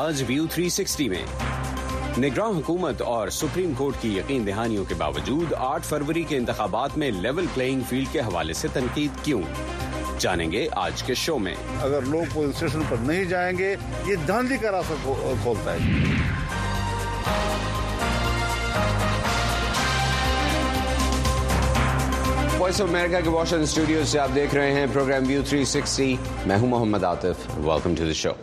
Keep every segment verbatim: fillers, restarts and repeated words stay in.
आज view three sixty में निगरान हुकूमत और सुप्रीम कोर्ट की यकीन दहानियों के बावजूद आठ फरवरी के इंतखाबात में लेवल प्लेइंग फील्ड के हवाले से तनकीद क्यों, जानेंगे आज के शो में। अगर लोग पोलिंग स्टेशन पर नहीं जाएंगे ये धांधली का रास्ता खोलता है। वॉइस ऑफ अमेरिका के वॉशिंगटन स्टूडियो से आप देख रहे हैं प्रोग्राम व्यू थ्री सिक्सटी। मैं हूं Mohammad Atif. Welcome to the show.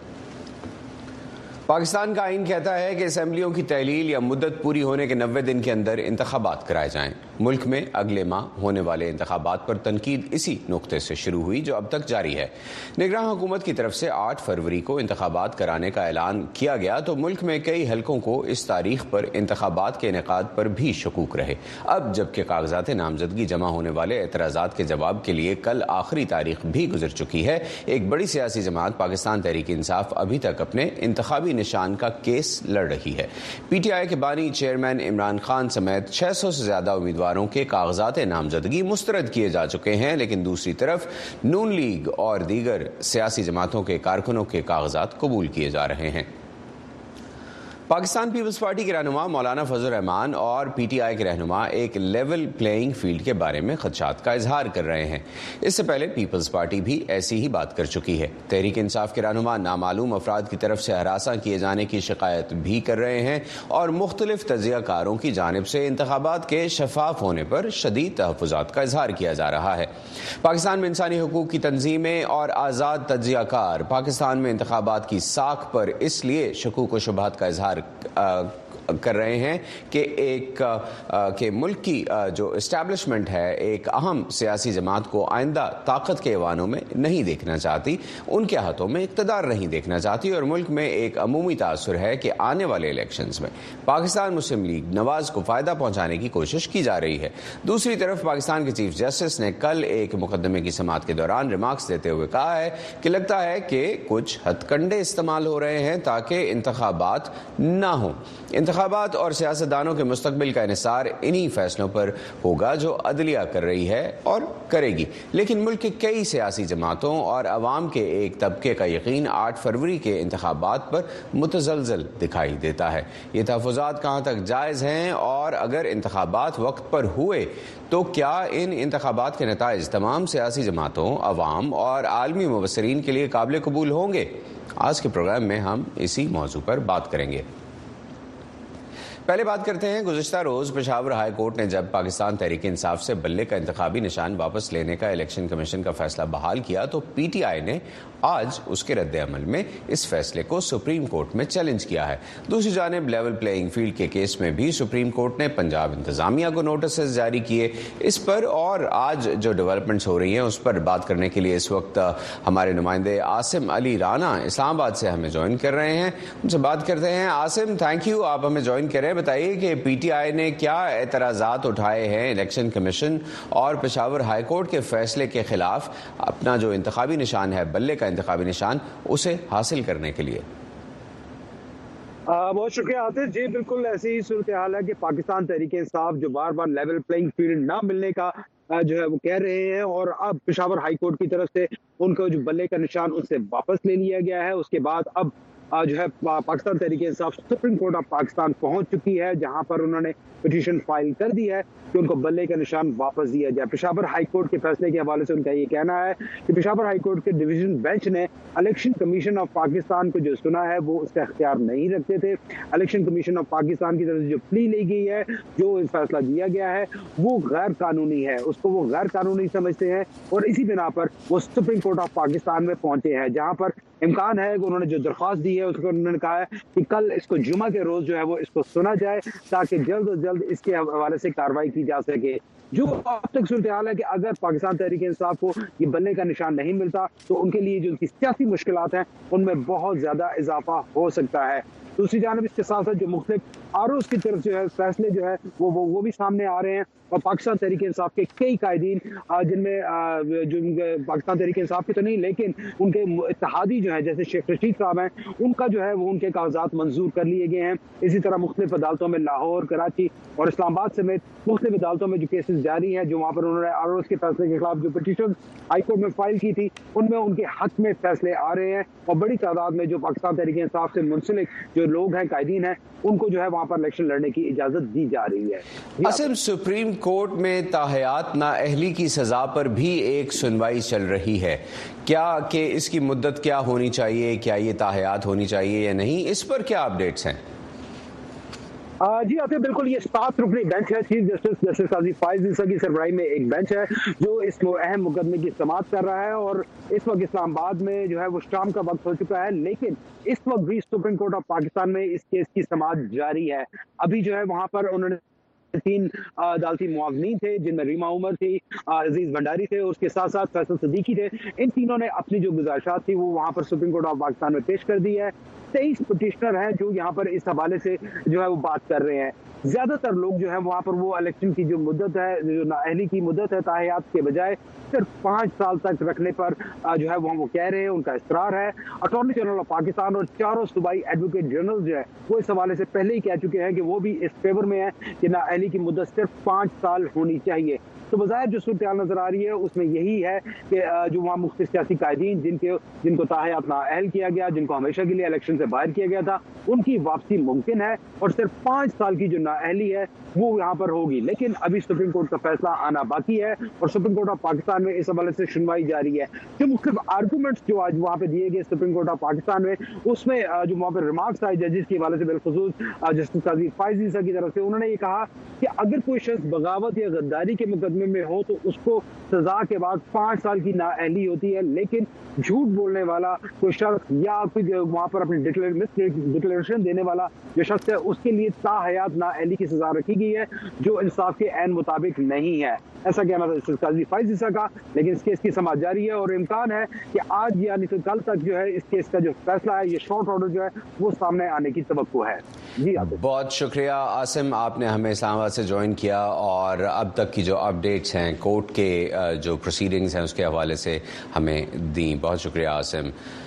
Pakistan का आइन कहता है कि असेंबलियों की तहलील या मुद्दत पूरी होने के नब्बे दिन के अंदर इंतखाबात कराए जाएं। मुल्क में अगले माह होने वाले इंतखाबात पर तनकीद इसी नुक्ते से शुरू हुई जो अब तक जारी है। निगरान हुकूमत की तरफ से आठ फरवरी को इंतखाबात कराने का ऐलान किया गया तो मुल्क में कई हलकों को इस तारीख पर इंतखाबात के इनेकाद पर भी शकूक रहे। अब जबकि कागजात नामजदगी जमा होने वाले एतराज़ात के जवाब के लिए कल आखिरी तारीख भी गुजर चुकी है, एक बड़ी सियासी जमात पाकिस्तान तहरीक इंसाफ अभी तक अपने इंतखाबी निशान का केस लड़ रही है। पी टी आई के बानी चेयरमैन इमरान खान समेत छह सौ से ज्यादा उम्मीदवारों के कागजात नामजदगी मुस्तरद किए जा चुके हैं, लेकिन दूसरी तरफ नून लीग और दीगर सियासी जमातों के कारकुनों के कागजात कबूल किए जा रहे हैं। पाकिस्तान पीपल्स पार्टी के रहनुमा मौलाना फजल रहमान और पी टी आई के रहनुमा एक लेवल प्लेइंग फील्ड के बारे में खदशात का इजहार कर रहे हैं। इससे पहले पीपल्स पार्टी भी ऐसी ही बात कर चुकी है। तहरीक इंसाफ के रहनुमा नामालूम अफराद की तरफ से हरासा किए जाने की शिकायत भी कर रहे हैं और मुख्तलिफ तजियाकारों की जानिब से इंतखाबात के शफाफ होने पर शदीद तहफ़्फ़ुज़ात का इजहार किया जा रहा है। पाकिस्तान में इंसानी हुकूक की तंजीमें और आज़ाद तजियाकार पाकिस्तान में इंतखाबात की साख पर इसलिए शकूक व शुबहात का इजहार आ, कर रहे हैं कि एक आ, के मुल्क की आ, जो इस्टेब्लिशमेंट है एक अहम सियासी जमात को आइंदा ताकत के ऐवानों में नहीं देखना चाहती, उनके हाथों में इक़्तिदार नहीं देखना चाहती और मुल्क में एक अमूमी तासुर है कि आने वाले इलेक्शंस में पाकिस्तान मुस्लिम लीग नवाज को फ़ायदा पहुंचाने की कोशिश की जा रही है। दूसरी तरफ पाकिस्तान के चीफ जस्टिस ने कल एक मुकदमे की समाअत के दौरान रिमार्क्स देते हुए कहा है कि लगता है कि कुछ हथकंडे इस्तेमाल हो रहे हैं ताकि इंतखाबात ना हो। इंतखाबात और सियासतदानों के मुस्तकबिल का इन्हिसार इन्हीं फैसलों पर होगा जो अदलिया कर रही है और करेगी, लेकिन मुल्क के कई सियासी जमातों और अवाम के एक तबके का यकीन आठ फरवरी के इंतखाबात पर मुतज़लज़ल दिखाई देता है। ये तहफ़्फ़ुज़ात कहाँ तक जायज़ हैं और अगर इंतखाबात वक्त पर हुए तो क्या इन इंतखाबात के नताइज तमाम सियासी जमातों, अवाम और आलमी मुबस्सिरीन के लिए काबिल कबूल होंगे? आज के प्रोग्राम में हम इसी मौजू पर बात करेंगे। पहले बात करते हैं, गुज़िश्ता रोज पेशावर हाई कोर्ट ने जब पाकिस्तान तहरीक इंसाफ से बल्ले का इंतखाबी निशान वापस लेने का इलेक्शन कमीशन का फैसला बहाल किया तो पी टी आई ने आज उसके रद्द अमल में इस फैसले को सुप्रीम कोर्ट में चैलेंज किया है। दूसरी जानिब लेवल प्लेइंग फील्ड के केस में भी सुप्रीम कोर्ट ने पंजाब इंतजामिया को नोटिस जारी किए। इस पर और आज जो डेवलपमेंट्स हो रही हैं उस पर बात करने के लिए इस वक्त हमारे नुमाइंदे आसिम अली राना इस्लामाबाद से हमें ज्वाइन कर रहे हैं। उनसे बात करते हैं। आसिम, थैंक यू, आप हमें ज्वाइन करें। बताइए कि पी टी आई ने क्या एतराज़ात उठाए हैं इलेक्शन कमीशन और पेशावर हाई कोर्ट के फैसले के खिलाफ अपना जो इंतखाबी निशान है, बल्ले का इंतखाबी निशान, उसे हासिल करने के लिए। आ, बहुत शुक्रिया आतिफ जी। बिल्कुल ऐसी ही सूरत हाल है कि पाकिस्तान तहरीक इंसाफ जो बार बार लेवल प्लेइंग फील्ड ना मिलने का जो है वो कह रहे हैं और अब पेशावर हाई कोर्ट की तरफ से उनको जो बल्ले का निशान उनसे वापस ले लिया गया है। उसके बाद अब जो है Pakistan Tehreek Insaf supreme court of Pakistan पहुंच चुकी है, जहां पर उन्होंने पिटीशन फाइल कर दी है कि उनको बल्ले का निशान वापस दिया जाए। पेशावर हाई कोर्ट के फैसले के हवाले से उनका ये कहना है कि पेशावर हाई कोर्ट के डिवीजन बेंच ने इलेक्शन कमीशन ऑफ पाकिस्तान को जो सुना है वो उसका इख्तियार नहीं रखते थे। इलेक्शन कमीशन ऑफ पाकिस्तान की तरफ से जो प्ली ली गई है, जो फैसला दिया गया है, वो गैर कानूनी है, उसको वो गैर कानूनी समझते हैं और इसी बिना पर वो सुप्रीम कोर्ट ऑफ पाकिस्तान में पहुंचे हैं, जहां पर इम्कान है कि उन्होंने जो दरख्वास्त दी है उसको उन्होंने कहा है कि कल इसको जुमा के रोज जो है वो इसको सुना जाए ताकि जल्द अज जल्द इसके हवाले से कार्रवाई की जा सके। जो अब तक सूरत हाल है कि अगर पाकिस्तान तहरीक इंसाफ को ये बल्ले का निशान नहीं मिलता तो उनके लिए जो उनकी सियासी मुश्किलात हैं उनमें बहुत ज्यादा इजाफा हो सकता है। दूसरी जानब इसके साथ साथ जो मुख्तलिफ آر اوز کی طرف جو ہے فیصلے جو ہے وہ وہ بھی سامنے آ رہے ہیں، اور پاکستان تحریک انصاف کے کئی قائدین جن میں جو پاکستان تحریک انصاف کے تو نہیں لیکن ان کے اتحادی جو ہیں جیسے شیخ رشید صاحب ہیں، ان کا جو ہے وہ ان کے کاغذات منظور کر لیے گئے ہیں۔ اسی طرح مختلف عدالتوں میں لاہور، کراچی اور اسلام آباد سمیت مختلف عدالتوں میں جو کیسز جاری ہیں، جو وہاں پر انہوں نے آر اوز کے فیصلے کے خلاف جو پٹیشن ہائی کورٹ میں فائل کی تھی، ان میں ان کے حق میں فیصلے آ رہے ہیں، اور بڑی تعداد میں جو پاکستان تحریک انصاف سے منسلک جو لوگ ہیں، قائدین ہیں، ان کو جو ہے وہاں پر الیکشن لڑنے کی اجازت دی جا رہی ہے۔ اسم سپریم کورٹ میں تاحیات نااہلی کی سزا پر بھی ایک سنوائی چل رہی ہے، کیا کہ اس کی مدت کیا ہونی چاہیے، کیا یہ تاحیات ہونی چاہیے یا نہیں، اس پر کیا اپڈیٹس ہیں؟ جی آتے بالکل، یہ سات رکنی بینچ ہے، چیف جسٹس جسٹس قاضی فائز عیسیٰ کی سربراہی میں ایک بینچ ہے جو اس اہم مقدمے کی سماعت کر رہا ہے، اور اس وقت اسلام آباد میں جو ہے وہ شام کا وقت ہو چکا ہے، لیکن اس وقت بھی سپریم کورٹ آف پاکستان میں اس کیس کی سماعت جاری ہے۔ ابھی جو ہے وہاں پر انہوں نے تین عدالتی معاونین تھے، جن میں ریما عمر تھی، عزیز بھنڈاری تھے، اس کے ساتھ ساتھ فیصل صدیقی تھے، ان تینوں نے اپنی جو گزارشات تھی وہ وہاں پر سپریم کورٹ آف پاکستان میں پیش کر دی ہے۔ تیئیس پٹیشنر ہیں جو یہاں پر اس حوالے سے جو ہے وہ بات کر رہے ہیں۔ زیادہ تر لوگ جو ہے وہاں پر وہ الیکشن کی جو مدت ہے، جو نااہلی کی مدت ہے تاحیات کے بجائے صرف پانچ سال تک رکھنے پر جو ہے وہ کہہ رہے ہیں، ان کا اصرار ہے۔ اٹارنی جنرل آف پاکستان اور چاروں صوبائی ایڈوکیٹ جنرل جو ہے وہ اس حوالے سے پہلے ہی کہہ چکے ہیں کہ وہ بھی اس فیور میں ہیں کہ نااہلی کی مدت صرف پانچ سال ہونی چاہیے۔ تو بظاہر جو صورتحال نظر آ رہی ہے اس میں یہی ہے کہ جو وہاں مختلف سیاسی قائدین جن کے جن کو تاحیات نااہل کیا گیا، جن کو ہمیشہ کے لیے الیکشن سے باہر کیا گیا تھا، ان کی واپسی ممکن ہے، اور صرف پانچ سال کی جو نااہلی ہے وہ یہاں پر ہوگی۔ لیکن ابھی سپریم کورٹ کا فیصلہ آنا باقی ہے، اور سپریم کورٹ آف پاکستان میں اس حوالے سے سنوائی جاری ہے۔ جو مختلف آرگومنٹس جو آج وہاں پہ دیے گئے سپریم کورٹ آف پاکستان میں، اس میں جو وہاں پہ ریمارکس آئے ججز کے حوالے سے، بالخصوص جسٹس قاضی فائز عیسیٰ کی طرف سے، انہوں نے یہ کہا کہ اگر کوئی شخص بغاوت یا غداری کے مقدمے میں ہو تو اس کو سزا کے بعد پانچ سال کی نااہلی ہوتی ہے، لیکن جھوٹ بولنے والا کوئی شخص یا کوئی وہاں پر اپنی ڈکلیریشن دینے والا جو شخص ہے، اس کے لیے تا حیات نااہلی کی سزا رکھی گئی ہے، جو انصاف کے عین مطابق نہیں ہے۔ ایسا کہنا تھا جسٹس قاضی فائز عیسیٰ کا، لیکن اس کیس کی سماعت جاری ہے، اور امکان ہے کہ آج یعنی کہ کل تک جو ہے اس کیس کا جو فیصلہ ہے، یہ شارٹ آرڈر جو ہے وہ سامنے آنے کی توقع ہے۔ جی بہت شکریہ عاصم، آپ نے ہمیں اسلام آباد سے جوائن کیا اور اب تک کی جو اپڈیٹس ہیں کورٹ کے جو پروسیڈنگز ہیں اس کے حوالے سے ہمیں دیں۔ بہت شکریہ عاصم۔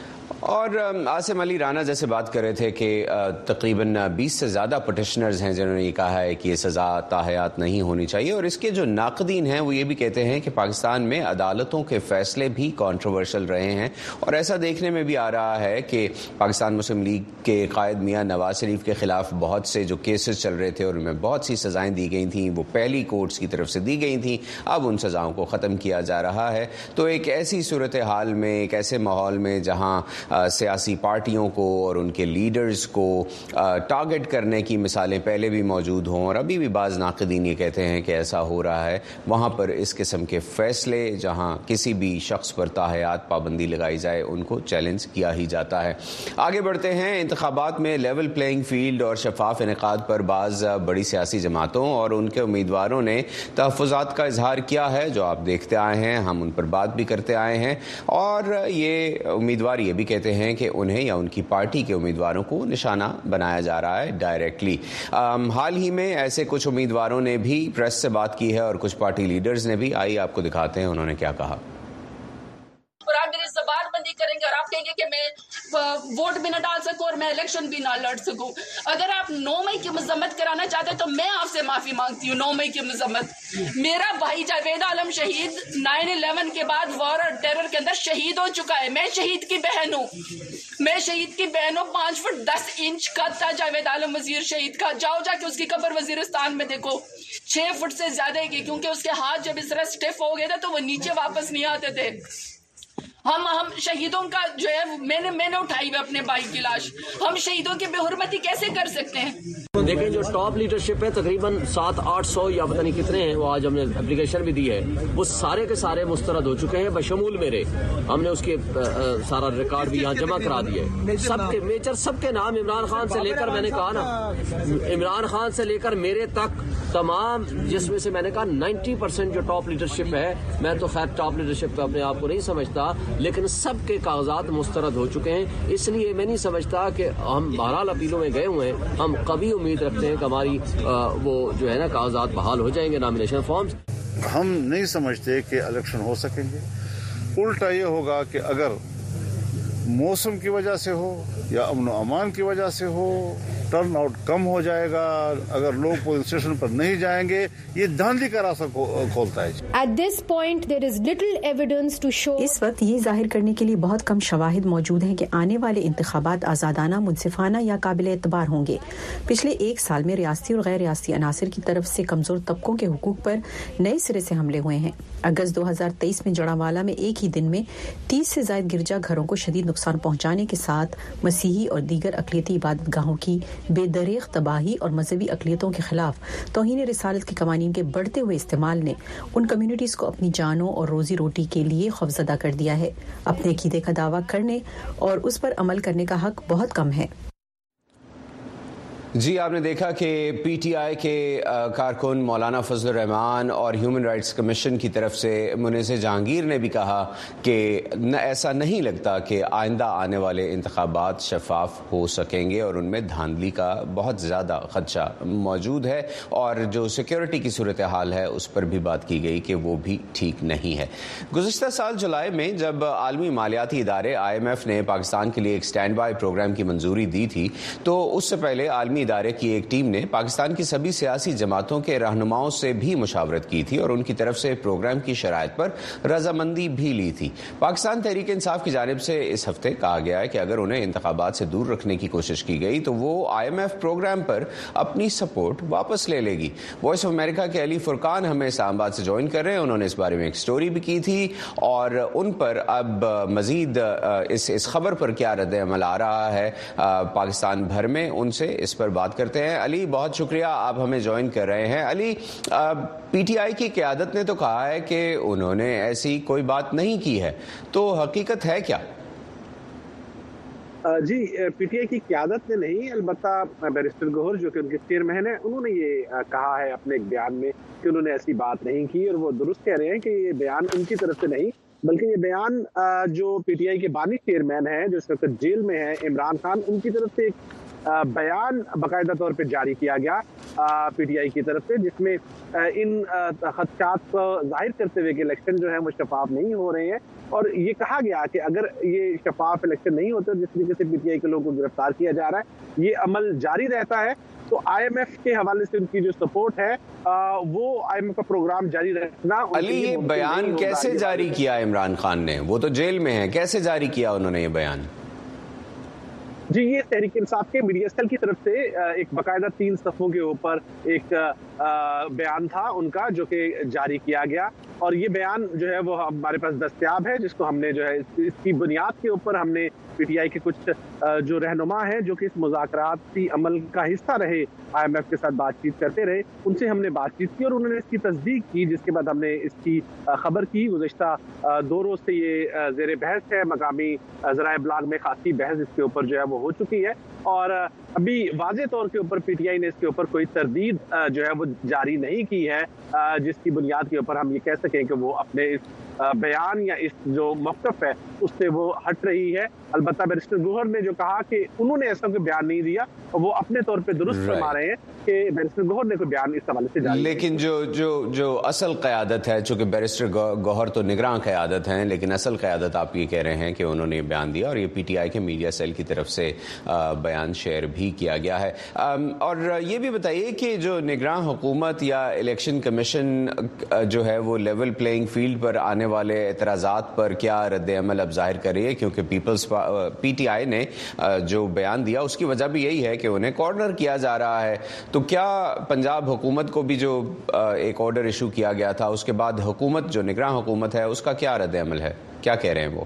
اور عاصم علی رانا جیسے بات کر رہے تھے کہ تقریباً بیس سے زیادہ پٹیشنرز ہیں جنہوں نے یہ کہا ہے کہ یہ سزا تاحیات نہیں ہونی چاہیے، اور اس کے جو ناقدین ہیں وہ یہ بھی کہتے ہیں کہ پاکستان میں عدالتوں کے فیصلے بھی کنٹروورشل رہے ہیں، اور ایسا دیکھنے میں بھی آ رہا ہے کہ پاکستان مسلم لیگ کے قائد میاں نواز شریف کے خلاف بہت سے جو کیسز چل رہے تھے اور ان میں بہت سی سزائیں دی گئی تھیں، وہ پہلی کورٹس کی طرف سے دی گئی تھیں، اب ان سزاؤں کو ختم کیا جا رہا ہے۔ تو ایک ایسی صورتحال میں، ایک ایسے ماحول میں جہاں سیاسی پارٹیوں کو اور ان کے لیڈرز کو ٹارگٹ کرنے کی مثالیں پہلے بھی موجود ہوں، اور ابھی بھی بعض ناقدین یہ کہتے ہیں کہ ایسا ہو رہا ہے، وہاں پر اس قسم کے فیصلے جہاں کسی بھی شخص پر تاحیات پابندی لگائی جائے ان کو چیلنج کیا ہی جاتا ہے۔ آگے بڑھتے ہیں، انتخابات میں لیول پلینگ فیلڈ اور شفاف انعقاد پر بعض بڑی سیاسی جماعتوں اور ان کے امیدواروں نے تحفظات کا اظہار کیا ہے، جو آپ دیکھتے آئے ہیں، ہم ان پر بات بھی کرتے آئے ہیں، اور یہ امیدوار یہ بھی کہتے ہیں کہ انہیں یا ان کی پارٹی کے امیدواروں کو نشانہ بنایا جا رہا ہے ڈائریکٹلی۔ حال ہی میں ایسے کچھ امیدواروں نے بھی پریس سے بات کی ہے اور کچھ پارٹی لیڈرز نے بھی، آئیے آپ کو دکھاتے ہیں انہوں نے کیا کہا۔ اور آپ میری زبان بندی کریں گے اور آپ کہیں گے کہ میں ووٹ بھی نہ ڈال سکوں اور میں الیکشن بھی نہ لڑ سکوں۔ اگر آپ نو مئی کی مذمت کرانا چاہتے ہیں تو میں آپ سے معافی مانگتی ہوں۔ نو مئی کی مذمت، میرا بھائی جاوید عالم شہید نائن الیون کے بعد وار اور ٹیرر کے اندر شہید ہو چکا ہے۔ میں شہید کی بہن ہوں، میں شہید کی بہن ہوں۔ پانچ فٹ دس انچ کا تھا جاوید عالم وزیر شہید کا، جاؤ جا کے اس کی قبر وزیرستان میں دیکھو، چھ فٹ سے زیادہ کی، کیونکہ اس کے ہاتھ جب اس طرح اسٹیف ہو گئے تھے تو وہ نیچے واپس نہیں آتے تھے۔ ہم ہم شہیدوں کا جو ہے میں نے میں نے اٹھائی ہوئی اپنے بھائی کی لاش، ہم شہیدوں کی بے حرمتی کیسے کر سکتے ہیں؟ دیکھیں جو ٹاپ لیڈرشپ ہے تقریباً سات آٹھ سو یا پتہ نہیں کتنے ہیں، وہ آج ہم نے اپلیکیشن بھی دی ہے، وہ سارے کے سارے مسترد ہو چکے ہیں بشمول میرے۔ ہم نے اس کے سارا ریکارڈ بھی یہاں جمع کرا دیے، سب کے میجر سب کے نام، عمران خان سے لے کر، میں نے کہا نا عمران خان سے لے کر میرے تک تمام، جس میں سے میں نے کہا نائنٹی پرسینٹ جو ٹاپ لیڈرشپ ہے، میں تو خیر ٹاپ لیڈرشپ پہ اپنے آپ کو نہیں سمجھتا، لیکن سب کے کاغذات مسترد ہو چکے ہیں۔ اس لیے میں نہیں سمجھتا کہ ہم بہرحال اپیلوں میں گئے ہوئے ہیں، ہم کبھی امید رکھتے ہیں کہ ہماری وہ جو ہے نا کاغذات بحال ہو جائیں گے نامینیشن فارمز. ہم نہیں سمجھتے کہ الیکشن ہو سکیں گے. الٹا یہ ہوگا کہ اگر موسم کی وجہ سے ہو یا امن و امان کی وجہ سے ہو ٹرن آؤٹ کم ہو جائے گا. اگر لوگ پولنگ اسٹیشن پر نہیں جائیں گے یہ دھاندلی کا راستہ کھولتا ہے. At this point there is little evidence to show. اس وقت یہ ظاہر کرنے کے لیے بہت کم شواہد موجود ہیں کہ آنے والے انتخابات آزادانہ، منصفانہ یا قابل اعتبار ہوں گے. پچھلے ایک سال میں ریاستی اور غیر ریاستی عناصر کی طرف سے کمزور طبقوں کے حقوق پر نئے سرے سے حملے ہوئے ہیں. اگست دو ہزار تیئیس میں جڑاوالا میں ایک ہی دن میں تیس سے زائد گرجا گھروں کو شدید نقصان پہنچانے کے ساتھ مسیحی اور دیگر اقلیتی عبادت گاہوں کی بے دریغ تباہی اور مذہبی اقلیتوں کے خلاف توہین رسالت کے قوانین کے بڑھتے ہوئے استعمال نے ان کمیونٹیز کو اپنی جانوں اور روزی روٹی کے لیے خوفزدہ کر دیا ہے. اپنے عقیدے کا دعویٰ کرنے اور اس پر عمل کرنے کا حق بہت کم ہے. جی آپ نے دیکھا کہ پی ٹی آئی کے کارکن مولانا فضل الرحمان اور ہیومن رائٹس کمیشن کی طرف سے منیزہ جہانگیر نے بھی کہا کہ ایسا نہیں لگتا کہ آئندہ آنے والے انتخابات شفاف ہو سکیں گے اور ان میں دھاندلی کا بہت زیادہ خدشہ موجود ہے، اور جو سیکیورٹی کی صورتحال ہے اس پر بھی بات کی گئی کہ وہ بھی ٹھیک نہیں ہے. گزشتہ سال جولائی میں جب عالمی مالیاتی ادارے آئی ایم ایف نے پاکستان کے لیے ایک سٹینڈ بائی پروگرام کی منظوری دی تھی تو اس سے پہلے عالمی ادارے کی ایک ٹیم نے پاکستان کی سبھی سیاسی جماعتوں کے رہنماؤں سے بھی مشاورت کی تھی اور ان کی طرف سے پروگرام کی شرائط پر رضامندی بھی لی تھی. پاکستان تحریک انصاف کی جانب سے اس ہفتے کہا گیا ہے کہ اگر انہیں انتخابات سے دور رکھنے کی کوشش کی گئی تو وہ آئی ایم ایف پروگرام پر اپنی سپورٹ واپس لے لے گی. وائس آف امریکہ کے علی فرقان ہمیں اسلام آباد سے جوائن کر رہے ہیں. انہوں نے اس بارے میں ایک سٹوری بھی کی تھی اور ان پر اب مزید اس اس خبر پر کیا رد عمل آ رہا ہے پاکستان بھر میں، ان سے اس پر بات کرتے ہیں. علی بہت شکریہ آپ ہمیں جوائن کر رہے ہیں. علی، پی ٹی آئی کی قیادت نے تو کہا ہے کہ انہوں نے ایسی کوئی بات نہیں کی ہے، تو حقیقت ہے کیا؟ جی پی ٹی آئی کی قیادت نے نہیں، البتہ بیرسٹر گوہر جو کہ ان کے چیئرمین ہیں انہوں نے یہ کہا ہے اپنے ایک بیان میں کہ انہوں نے ایسی بات نہیں کی، اور وہ درست کہہ رہے ہیں کہ یہ بیان ان کی طرف سے نہیں بلکہ یہ بیان جو پی ٹی آئی کے بانی چیئرمین ہیں جو اس وقت جیل میں ہیں عمران خان، ان کی طرف سے ایک بیان باقاعدہ طور پہ جاری کیا گیا پی ٹی آئی کی طرف سے، جس میں ان خدشات کو ظاہر کرتے ہوئے کہ الیکشن جو ہے وہ شفاف نہیں ہو رہے ہیں، اور یہ کہا گیا کہ اگر یہ شفاف الیکشن نہیں ہوتے جس طریقے سے پی ٹی آئی کے لوگوں کو گرفتار کیا جا رہا ہے یہ عمل جاری رہتا ہے تو آئی ایم ایف کے حوالے سے ان کی جو سپورٹ ہے وہ آئی ایم ایف کا پروگرام جاری رکھنا. علی، یہ بیان کیسے جاری کیا عمران خان نے؟ وہ تو جیل میں ہیں، کیسے جاری کیا انہوں نے یہ بیان؟ جی یہ تحریک انصاف کے میڈیا سیل کی طرف سے ایک باقاعدہ تین صفحوں کے اوپر ایک بیان تھا ان کا جو کہ جاری کیا گیا، اور یہ بیان جو ہے وہ ہمارے پاس دستیاب ہے، جس کو ہم نے جو ہے اس کی بنیاد کے اوپر ہم نے پی ٹی آئی کے کچھ جو رہنما ہیں جو کہ اس مذاکراتی عمل کا حصہ رہے، آئی ایم ایف کے ساتھ بات چیت کرتے رہے، ان سے ہم نے بات چیت کی اور انہوں نے اس کی تصدیق کی، جس کے بعد ہم نے اس کی خبر کی. گزشتہ دو روز سے یہ زیر بحث ہے، مقامی ذرائع ابلاغ میں خاصی بحث اس کے اوپر جو ہے وہ ہو چکی ہے، اور ابھی واضح طور کے اوپر پی ٹی آئی نے اس کے اوپر کوئی تردید جو ہے وہ جاری نہیں کی ہے جس کی بنیاد کے اوپر ہم یہ کہہ سکیں کہ وہ اپنے اس بیان یا اس جو موقف ہے اس سے وہ ہٹ رہی ہے. البتہ بیرسٹر گوہر نے جو کہا کہ انہوں نے ایسا کوئی بیان نہیں دیا، وہ اپنے طور پہ درست فرما رہے ہیں کہ بیرسٹر گوہر نے کوئی بیان اس حوالے سے جاری، لیکن جو جو جو اصل قیادت ہے، چونکہ بیرسٹر گوہر تو نگراں قیادت ہیں، لیکن اصل قیادت آپ یہ کہہ رہے ہیں کہ انہوں نے بیان دیا اور یہ پی ٹی آئی کے میڈیا سیل کی طرف سے بیان شیئر بھی کیا گیا ہے. اور یہ بھی بتائیے کہ جو نگراں حکومت یا الیکشن کمیشن جو ہے وہ لیول پلینگ فیلڈ پر آنے والے اعتراضات پر کیا رد عمل اب ظاہر کر رہی ہے؟ کیونکہ پیپلز پی ٹی آئی نے جو بیان دیا اس کی وجہ بھی یہی ہے کہ انہیں کارنر کیا جا رہا ہے، تو کیا پنجاب حکومت کو بھی جو ایک آرڈر ایشو کیا گیا تھا اس کے بعد حکومت جو نگراں حکومت ہے اس کا کیا رد عمل ہے؟ کیا کہہ رہے ہیں وہ؟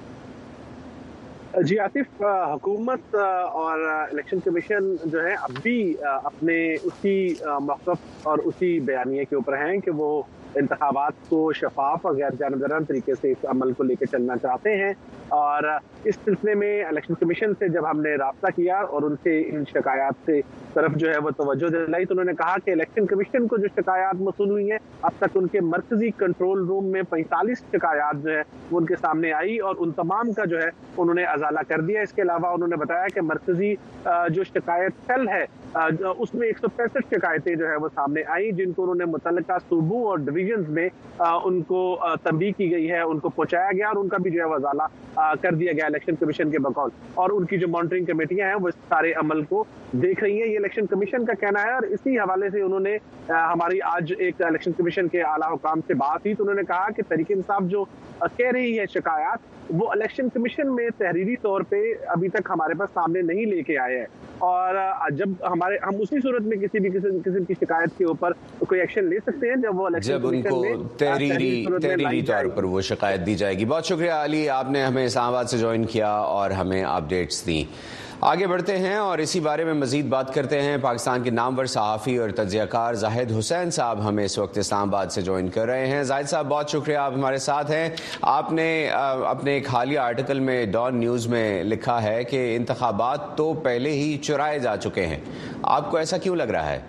جی آصف، حکومت اور الیکشن کمیشن جو ہے اب بھی اپنے اسی موقف اور اسی بیانیے کے اوپر ہیں کہ وہ इंतखाबात को शफाफ और गैर जानबदाराना तरीके से इस अमल को लेकर चलना चाहते हैं। और इस सिलसिले में इलेक्शन कमीशन से जब हमने राब्ता किया और उनसे इन शिकायत से तरफ जो है वो तवज्जो दिलाई, तो उन्होंने कहा कि इलेक्शन कमीशन को जो शिकायत मौसूल हुई हैं, अब तक उनके मरकजी कंट्रोल रूम में पैंतालीस शिकायत जो है वो उनके सामने आई और उन तमाम का जो है उन्होंने अजाला कर दिया। इसके अलावा उन्होंने बताया कि मरकजी जो शिकायत सेल है उसमें एक सौ पैंसठ शिकायतें जो है वो सामने आई, जिनको उन्होंने मुतल्लिका सूबों और डिवीजन में उनको तंबीह की गई है, उनको पहुंचाया गया और उनका भी जो है वो अजाला कर दिया गया इलेक्शन कमीशन के बकौल। और उनकी जो मॉनिटरिंग कमेटियां हैं वो इस सारे अमल को देख रही हैं, ये इलेक्शन कमीशन का कहना है। और इसी हवाले से उन्होंने हमारी आज एक इलेक्शन कमीशन के आला हुकाम से बात हुई, तो उन्होंने कहा कि तहरीक इंसाफ जो कह रही है शिकायत, वो इलेक्शन कमीशन में तहरीरी तौर पे अभी तक हमारे पास सामने नहीं लेके आए हैं। और जब हमारे हम उसी सूरत में किसी भी किसी किस्म की शिकायत के ऊपर कोई एक्शन ले सकते हैं जब वो इलेक्शन जब उनको तहरीरी तहरीरी तौर पर वो शिकायत दी जाएगी। बहुत शुक्रिया अली, आपने हमें इस्लामाबाद से ज्वाइन किया और हमें अपडेट्स दी। आगे बढ़ते हैं और इसी बारे में मजीद बात करते हैं। पाकिस्तान के नामवर सहाफ़ी और तज्ज़ियाकार जाहिद हुसैन साहब हमें इस वक्त इस्लामाबाद से ज्वाइन कर रहे हैं। जाहिद साहब, बहुत शुक्रिया, आप हमारे साथ हैं। आपने अपने एक हालिया आर्टिकल में डॉन न्यूज़ में लिखा है कि इंतखाबात तो पहले ही चुराए जा चुके हैं, आपको ऐसा क्यों लग रहा है?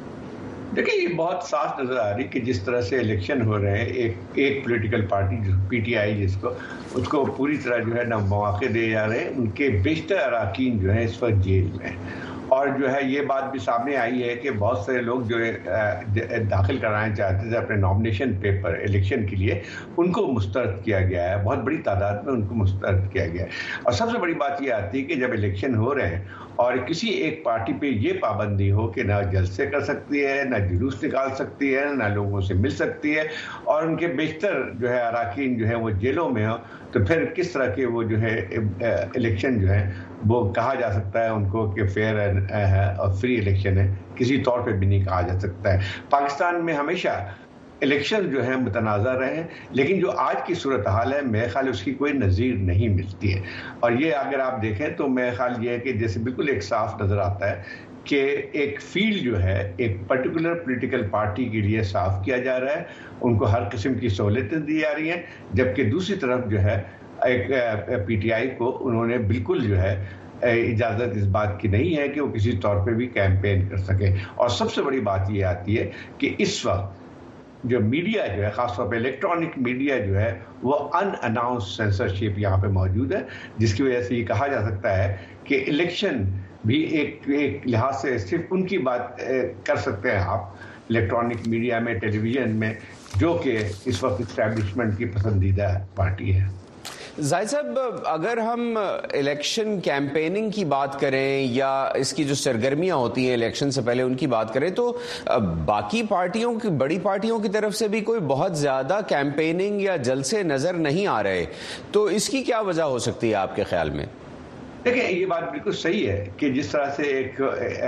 देखिए, ये बहुत साफ नज़र आ रही कि जिस तरह से इलेक्शन हो रहे हैं, एक एक पॉलिटिकल पार्टी जो पीटीआई जिसको उसको पूरी तरह जो है ना मौके दिए जा रहे हैं, उनके बेशतर अराकीन जो है इस वक्त जेल में। और जो है ये बात भी सामने आई है कि बहुत सारे लोग जो दाखिल कराना चाहते थे अपने नॉमिनेशन पेपर इलेक्शन के लिए, उनको मुस्तरद किया गया है, बहुत बड़ी तादाद में उनको मुस्तरद किया गया है। और सबसे बड़ी बात ये आती है कि जब इलेक्शन हो रहे हैं और किसी एक पार्टी पे ये पाबंदी हो कि ना जलसे कर सकती है, ना जुलूस निकाल सकती है, ना लोगों से मिल सकती है, और उनके बेशतर जो है अराकीन जो है वो जेलों में हो, तो फिर किस तरह के वो जो है इलेक्शन जो है वो कहा जा सकता है उनको कि फेयर है और फ्री इलेक्शन है? किसी तौर पे भी नहीं कहा जा सकता है। पाकिस्तान में हमेशा इलेक्शन जो है मुतनाज़ा रहे हैं, लेकिन जो आज की सूरत हाल है मेरे ख्याल उसकी कोई नज़ीर नहीं मिलती है। और ये अगर आप देखें तो मेरे ख्याल ये है कि जैसे बिल्कुल एक साफ नज़र आता है कि एक फील्ड जो है एक पर्टिकुलर पॉलिटिकल पार्टी के लिए साफ किया जा रहा है, उनको हर किस्म की सहूलतें दी जा रही हैं, जबकि दूसरी तरफ जो है एक पीटीआई को उन्होंने बिल्कुल जो है इजाज़त इस बात की नहीं है कि वो किसी तौर पे भी कैंपेन कर सके। और सबसे बड़ी बात ये आती है कि इस वक्त जो मीडिया जो है, खासतौर पे इलेक्ट्रॉनिक मीडिया जो है, वो अनअनाउंस सेंसरशिप यहाँ पे मौजूद है, जिसकी वजह से ये कहा जा सकता है कि इलेक्शन भी एक एक लिहाज से सिर्फ उनकी बात कर सकते हैं आप इलेक्ट्रॉनिक मीडिया में, टेलीविज़न में, जो कि इस वक्त इस्टेब्लिशमेंट की पसंदीदा पार्टी है। जाहिद साहब, अगर हम इलेक्शन कैंपेनिंग की बात करें या इसकी जो सरगर्मियां होती हैं इलेक्शन से पहले उनकी बात करें, तो बाकी पार्टियों की, बड़ी पार्टियों की तरफ से भी कोई बहुत ज़्यादा कैंपेनिंग या जलसे नज़र नहीं आ रहे, तो इसकी क्या वजह हो सकती है आपके ख्याल में? देखिए, ये बात बिल्कुल सही है कि जिस तरह से एक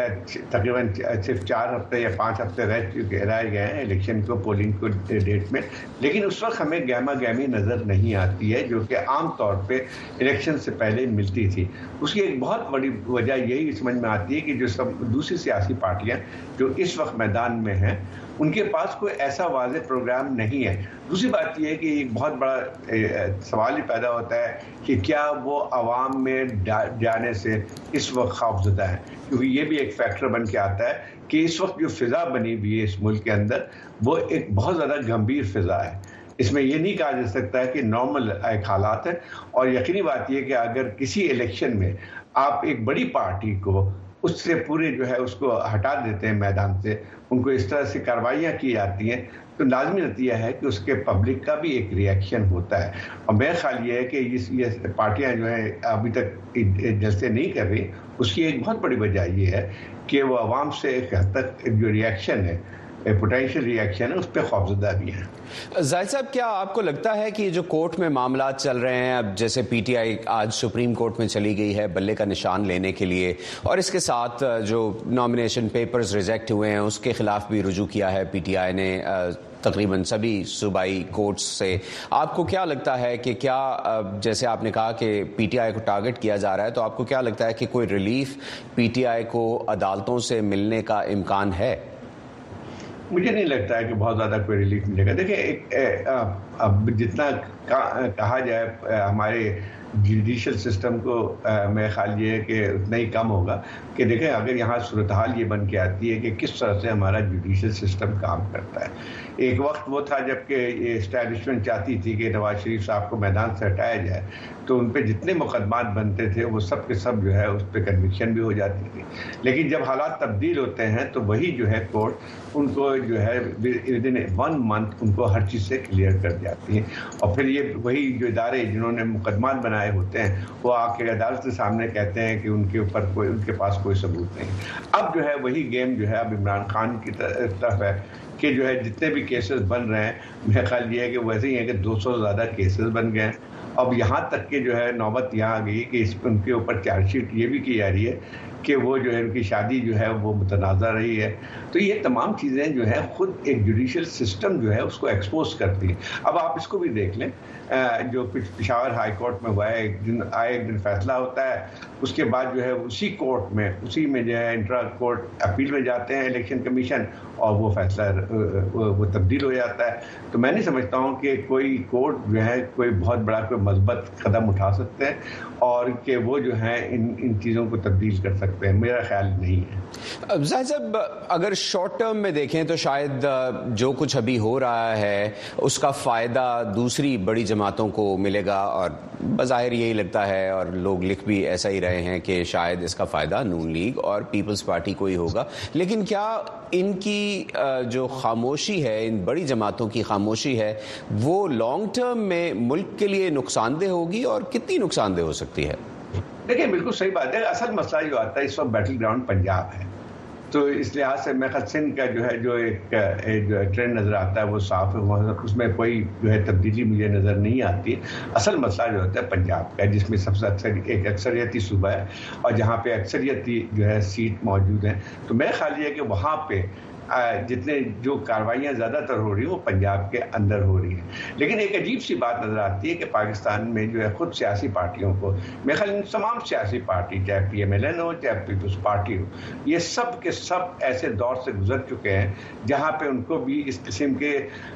तकरीबन सिर्फ चार हफ्ते या पाँच हफ्ते रह चुके रह गए हैं इलेक्शन को, पोलिंग को डेट में, लेकिन उस वक्त हमें गहमा गहमी नज़र नहीं आती है जो कि आम तौर पे इलेक्शन से पहले मिलती थी। उसकी एक बहुत बड़ी वजह यही समझ में आती है कि जो सब दूसरी सियासी पार्टियाँ जो इस वक्त मैदान में हैं, उनके पास कोई ऐसा वाज़ेह प्रोग्राम नहीं है। दूसरी बात यह है कि एक बहुत बड़ा सवाल ही पैदा होता है कि क्या वो आवाम में जाने से इस वक्त खौफज़दा है, क्योंकि ये भी एक फैक्टर बन के आता है कि इस वक्त जो फ़िज़ा बनी हुई है इस मुल्क के अंदर, वो एक बहुत ज़्यादा गंभीर फ़िज़ा है। इसमें ये नहीं कहा जा सकता है कि नॉर्मल एक हालात है। और यकीनी बात यह कि अगर किसी इलेक्शन में आप एक बड़ी पार्टी को उससे पूरे जो है उसको हटा देते हैं मैदान से, उनको इस तरह से कार्रवाइयाँ की जाती हैं, तो लाजमी नतीजा है कि उसके पब्लिक का भी एक रिएक्शन होता है। और मेरा ख्याल ये है कि इस ये पार्टियाँ जो हैं अभी तक जलसे नहीं कर रही, उसकी एक बहुत बड़ी वजह ये है कि वो आवाम से एक हद तक जो रिएक्शन है, पोटेंशियल रिएक्शन है, उस पर खौफज़दा भी है। जाहिद साहब, क्या आपको लगता है कि जो कोर्ट में मामला चल रहे हैं, अब जैसे पीटीआई आज सुप्रीम कोर्ट में चली गई है बल्ले का निशान लेने के लिए, और इसके साथ जो नॉमिनेशन पेपर्स रिजेक्ट हुए हैं उसके खिलाफ भी रुजू किया है पीटीआई ने तकरीबन सभी सूबाई कोर्ट्स से, आपको क्या लगता है कि क्या, जैसे आपने कहा कि पीटीआई को टारगेट किया जा रहा है, तो आपको क्या लगता है कि कोई रिलीफ पीटीआई को अदालतों से मिलने का इम्कान है? مجھے نہیں لگتا ہے کہ بہت زیادہ کوئی ریلیف ملے گا. دیکھیں ایک اب جتنا کہا جائے ہمارے جوڈیشل سسٹم کو میرا خیال یہ ہے کہ اتنا ہی کم ہوگا کہ دیکھیں اگر یہاں صورتحال یہ بن کے آتی ہے کہ کس طرح سے ہمارا جوڈیشل سسٹم کام کرتا ہے. ایک وقت وہ تھا جب کہ یہ اسٹیبلشمنٹ چاہتی تھی کہ نواز شریف صاحب کو میدان سے ہٹایا جائے تو ان پہ جتنے مقدمات بنتے تھے وہ سب کے سب جو ہے اس پہ کنوکشن بھی ہو جاتی تھی. لیکن جب حالات تبدیل ہوتے ہیں تو وہی جو ہے کورٹ ان کو جو ہے ود ان ون منتھ ان کو ہر چیز سے کلیئر کر جاتی ہے. اور پھر یہ وہی جو ادارے جنہوں نے مقدمات بنائے ہوتے ہیں وہ آ کے عدالت کے سامنے کہتے ہیں کہ ان کے اوپر کوئی ان کے پاس کوئی ثبوت نہیں. اب جو ہے وہی گیم جو ہے اب عمران خان کی طرف ہے کہ جو ہے جتنے بھی کیسز بن رہے ہیں میرا خیال یہ ہے کہ ویسے ہی ہے کہ دو سو سے زیادہ کیسز بن گئے ہیں. اب یہاں تک کہ جو ہے نوبت یہاں آ گئی کہ اس ان کے اوپر چارج شیٹ یہ بھی کی جا رہی ہے کہ وہ جو ہے ان کی شادی جو ہے وہ متنازع رہی ہے. تو یہ تمام چیزیں جو ہے خود ایک جوڈیشل سسٹم جو ہے اس کو ایکسپوز کرتی ہیں. اب آپ اس کو بھی دیکھ لیں جو پشاور ہائی کورٹ میں ہوا ہے ایک دن آئے ایک دن فیصلہ ہوتا ہے اس کے بعد جو ہے اسی کورٹ میں اسی میں جو ہے انٹرا کورٹ اپیل میں جاتے ہیں الیکشن کمیشن اور وہ فیصلہ وہ تبدیل ہو جاتا ہے. تو میں نہیں سمجھتا ہوں کہ کوئی کورٹ جو ہے کوئی بہت بڑا کوئی مثبت قدم اٹھا سکتے ہیں اور کہ وہ جو ہے ان ان چیزوں کو تبدیل کر سکتے ہیں. میرا خیال نہیں ہے. زاہد صاحب اگر شارٹ ٹرم میں دیکھیں تو شاید جو کچھ ابھی ہو رہا ہے اس کا فائدہ دوسری بڑی جماعتوں کو ملے گا اور بظاہر یہی لگتا ہے اور لوگ لکھ بھی ایسا ہی رہے ہیں کہ شاید اس کا فائدہ نون لیگ اور پیپلز پارٹی کو ہی ہوگا. لیکن کیا ان کی جو خاموشی ہے ان بڑی جماعتوں کی خاموشی ہے وہ لانگ ٹرم میں ملک کے لیے نقصان دہ ہوگی اور کتنی نقصان دہ ہو سکتی ہے؟ دیکھیں بالکل صحیح بات ہے. اصل مسئلہ جو آتا ہے اس وقت بیٹل گراؤنڈ پنجاب ہے تو اس لحاظ سے میں سندھ کا جو ہے جو ایک جو ٹرینڈ نظر آتا ہے وہ صاف ہے. اس میں کوئی جو ہے تبدیلی مجھے نظر نہیں آتی. اصل مسئلہ جو ہوتا ہے پنجاب کا ہے جس میں سب سے اکثر ایک اکثریتی صوبہ ہے اور جہاں پہ اکثریتی جو ہے سیٹ موجود ہیں. تو میرا خیال یہ ہے کہ وہاں پہ جتنے جو کاروائیاں زیادہ تر ہو رہی ہیں وہ پنجاب کے اندر ہو رہی ہیں. لیکن ایک عجیب سی بات نظر آتی ہے کہ پاکستان میں جو ہے خود سیاسی پارٹیوں کو میرے خیال تمام سیاسی پارٹی چاہے پی ایم ایل این ہو چاہے پیپلز پارٹی ہو یہ سب کے سب ایسے دور سے گزر چکے ہیں جہاں پہ ان کو بھی اس قسم کے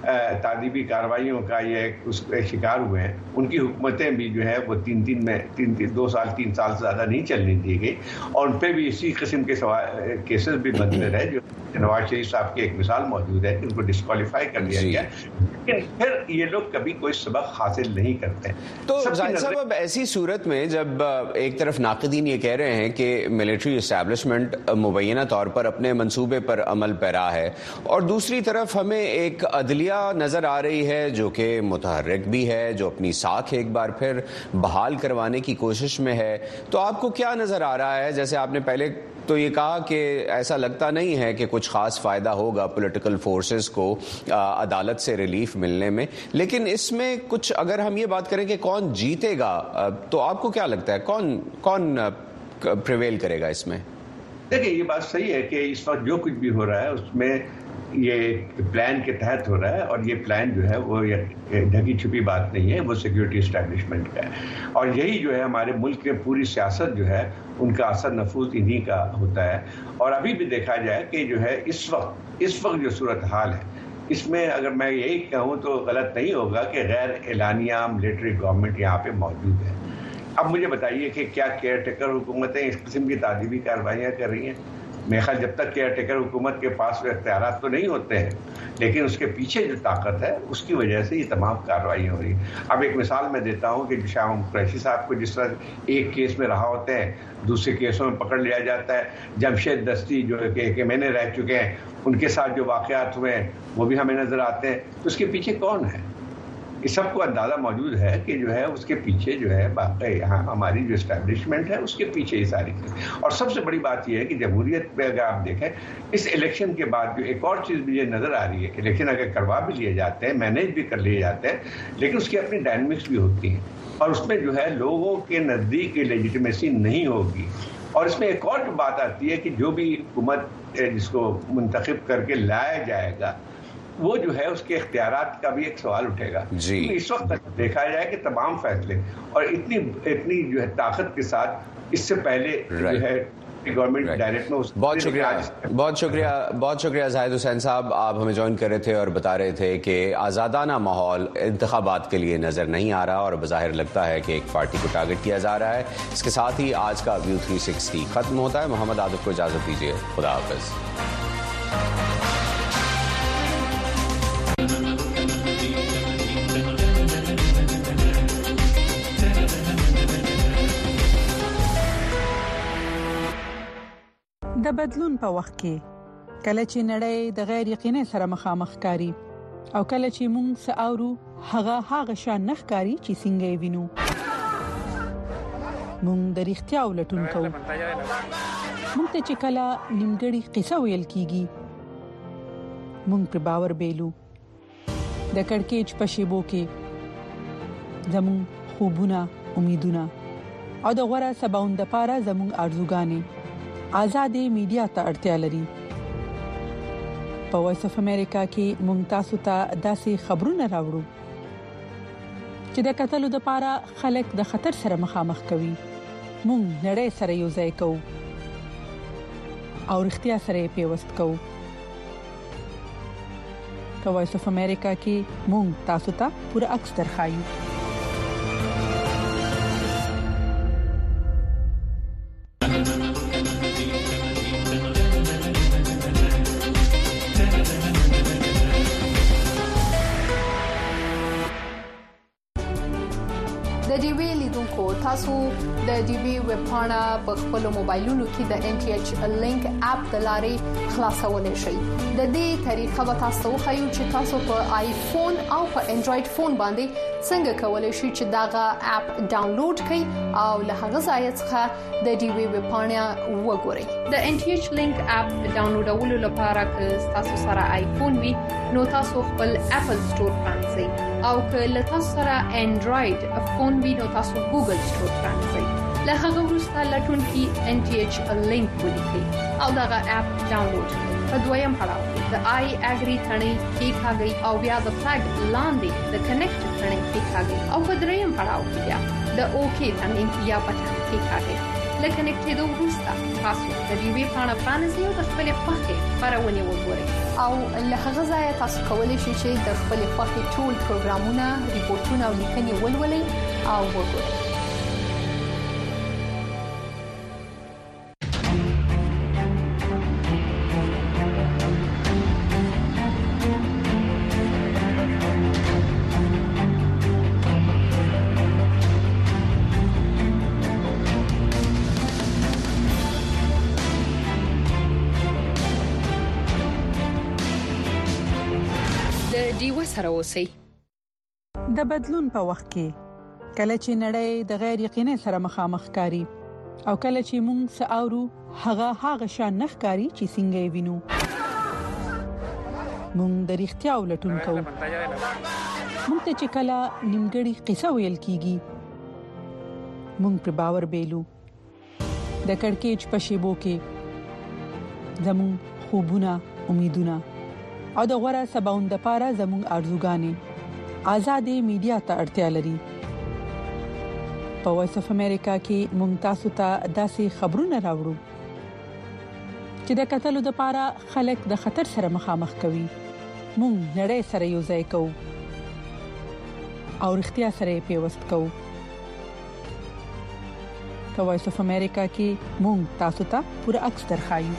تعدیبی کارروائیوں کا یہ اس شکار ہوئے ہیں. ان کی حکومتیں بھی جو ہے وہ تین تین میں تین تین دو سال تین سال سے زیادہ نہیں چلنے دی گئی اور ان پہ بھی اسی قسم کے کیسز بھی بنتے رہے. جو نواز شریف صاحب کی ایک مثال موجود ہے کہ ان کو ڈسکوالیفائی کر دیا گیا لیکن پھر یہ لوگ کبھی کوئی سبق حاصل نہیں کرتے. تو زاہد صاحب اب ایسی صورت میں جب ایک طرف ناقدین یہ کہہ رہے ہیں کہ ملٹری اسٹیبلشمنٹ مبینہ طور پر اپنے منصوبے پر عمل پیرا ہے اور دوسری طرف ہمیں ایک عدلیہ نظر آ رہی ہے جو کہ متحرک بھی ہے جو اپنی ساکھ ایک بار پھر بحال کروانے کی کوشش میں ہے, تو آپ کو کیا نظر آ رہا ہے؟ جیسے آپ نے پہلے تو یہ کہا کہ ایسا لگتا نہیں ہے کہ کچھ خاص فائدہ ہوگا پولیٹیکل فورسز کو عدالت سے ریلیف ملنے میں, لیکن اس میں کچھ اگر ہم یہ بات کریں کہ کون جیتے گا تو آپ کو کیا لگتا ہے کون کون پریویل کرے گا اس میں؟ دیکھیں یہ بات صحیح ہے کہ اس وقت جو کچھ بھی ہو رہا ہے اس میں یہ پلان کے تحت ہو رہا ہے اور یہ پلان جو ہے وہ ڈھکی چھپی بات نہیں ہے, وہ سیکیورٹی اسٹیبلشمنٹ کا ہے اور یہی جو ہے ہمارے ملک کے پوری سیاست جو ہے ان کا اثر نفوذ انہی کا ہوتا ہے. اور ابھی بھی دیکھا جائے کہ جو ہے اس وقت اس وقت جو صورتحال ہے اس میں اگر میں یہی کہوں تو غلط نہیں ہوگا کہ غیر اعلانیہ ملٹری گورنمنٹ یہاں پہ موجود ہے. اب مجھے بتائیے کہ کیا کیئر ٹیکر حکومتیں اس قسم کی تعدیبی کارروائیاں کر رہی ہیں؟ میرے خیال جب تک کیئر ٹیکر حکومت کے پاس اختیارات تو نہیں ہوتے ہیں لیکن اس کے پیچھے جو طاقت ہے اس کی وجہ سے یہ تمام کارروائیاں ہو رہی ہیں. اب ایک مثال میں دیتا ہوں کہ شاہ محمود قریشی صاحب کو جس طرح ایک کیس میں رہا ہوتے ہیں دوسرے کیسوں میں پکڑ لیا جاتا ہے, جمشید دستی جو کہ میں نے رہ چکے ہیں ان کے ساتھ جو واقعات ہوئے ہیں وہ بھی ہمیں نظر آتے ہیں. تو اس کے پیچھے کون ہے؟ اس سب کو اندازہ موجود ہے کہ جو ہے اس کے پیچھے جو ہے باقی یہاں ہماری جو اسٹیبلشمنٹ ہے اس کے پیچھے یہ ساری چیز. اور سب سے بڑی بات یہ ہے کہ جمہوریت پہ اگر آپ دیکھیں اس الیکشن کے بعد جو ایک اور چیز بھی یہ نظر آ رہی ہے, الیکشن اگر کروا بھی لیے جاتے ہیں مینیج بھی کر لیے جاتے ہیں لیکن اس کی اپنی ڈائنمکس بھی ہوتی ہیں اور اس میں جو ہے لوگوں کے نزدیک لیجیٹمیسی نہیں ہوگی. اور اس میں ایک اور بات آتی ہے کہ جو بھی حکومت جس کو منتخب کر کے لایا جائے گا وہ جو ہے اس کے اختیارات کا بھی ایک سوال اٹھے گا. جی. اس وقت دیکھا جائے کہ تمام فیصلے اور اتنی اتنی جو ہے طاقت کے ساتھ اس سے پہلے جو ہے गवर्नमेंट डायरेक्ट में बहुत शुक्रिया बहुत शुक्रिया बहुत शुक्रिया जाहिद हुसैन साहब, आप हमें ज्वाइन कर रहे थे और बता रहे थे कि आज़ादाना माहौल इंतखाबात के लिए नज़र नहीं आ रहा और बज़ाहिर लगता है कि एक पार्टी को टारगेट किया जा रहा है। इसके साथ ही आज का व्यू थ्री सिक्सटी खत्म होता है। मोहम्मद आदिफ को इजाज़त दीजिए, खुदा हाफिज़। د بدلون په وخت کې کله چې نړۍ د غیر یقیني سره مخامخ کاری او کله چې موږ ساورو هغه هغه شان نخکاری چې څنګه وینو موږ د اړتیا ولټون کوو موږ ته چې کله نیمګړی قصه ویل کیږي موږ په باور بیلو د کڑکېچ په شیبو کې زموږ خوبونه امیدونه او د غوړه سباوند لپاره زموږ ارزوګانې آزادې میډیا ته اړتیا لري۔ په وایس اف امریکا کې ممتاز ته داسې خبرونه راوړو چې د قتل لپاره خلک د خطر سره مخامخ کوي، مونږ نړۍ سره یو ځای کوو او اړتیا سره پیوست کوو۔ په وایس اف امریکا کې مونږ تاسو ته پوره عکس درخایو۔ تاسو د ډي وی ویب پاڼه په خپل موبایلونو کې د ان ټي ایچ لینک اپ د لارې خلاصولای شئ۔ د دې طریقه به تاسو خو چې تاسو په آیفون او په انډراید فون باندې څنګه کولای شئ چې داغه اپ ډاونلوډ کړئ او له هغه ځای څخه د ډي وی ویب پاڼه وګورئ۔ د ان ټي ایچ لینک اپ ډاونلوډولو لپاره که تاسو سره آیفون وي نو تاسو خپل اپل سٹور پرانځئ او که له تاسو سره انډراید فون وي نو تاسو ګوګل سٹور پرانځئ۔ له هغه وروسته لټون کې ان ټي ایچ لینک ولیکئ او داغه اپ ډاونلوډ کړئ۔ په دویم پړاو کې د آی اګری ثنې کې کاږي او بیا د فلګ لاندې د کنیکټ ثنې کې کاږي او په دریم پړاو کې بیا د اوکی ثنې یا بټن کې کاږي۔ لکه کنیکټېدو وروسته تاسو د ډي وی پاڼه پرانځئ او د خپل خوښې خبرونه وګورئ او له هغه ځای تاسو کولی شئ چې د خپل خوښې ټول پروګرامونه، ریپورتونه او لیکنې ولولئ او وګورئ۔ سره اوسئ۔ د بدلون په وخت کې کله چې نړۍ د غیر یقیني سره مخامخ کاری او کله چې موږ ساورو هغه هغه شان نخکاری چې څنګه وینو موږ د اړتیا ولټون کوو موږ ته چې کله نیمګړی قصه ویل کیږي موږ په باور بیلو د کڑکېچ په شیبو کې زموږ خوبونه امیدونه او د غوړه سباوند لپاره زموږ ارزوګانې آزادې میډیا ته اړتیا لري۔ په وایس اف امریکا کې ممتاز ته داسې خبرونه راوړو چې د قتل لپاره خلک د خطر سره مخامخ کوي، مونږ نړۍ سره یو ځای کوو او اړتیا سره پیوست کوو۔ په وایس اف امریکا کې مونږ تاسو ته پوره عکس درخایو۔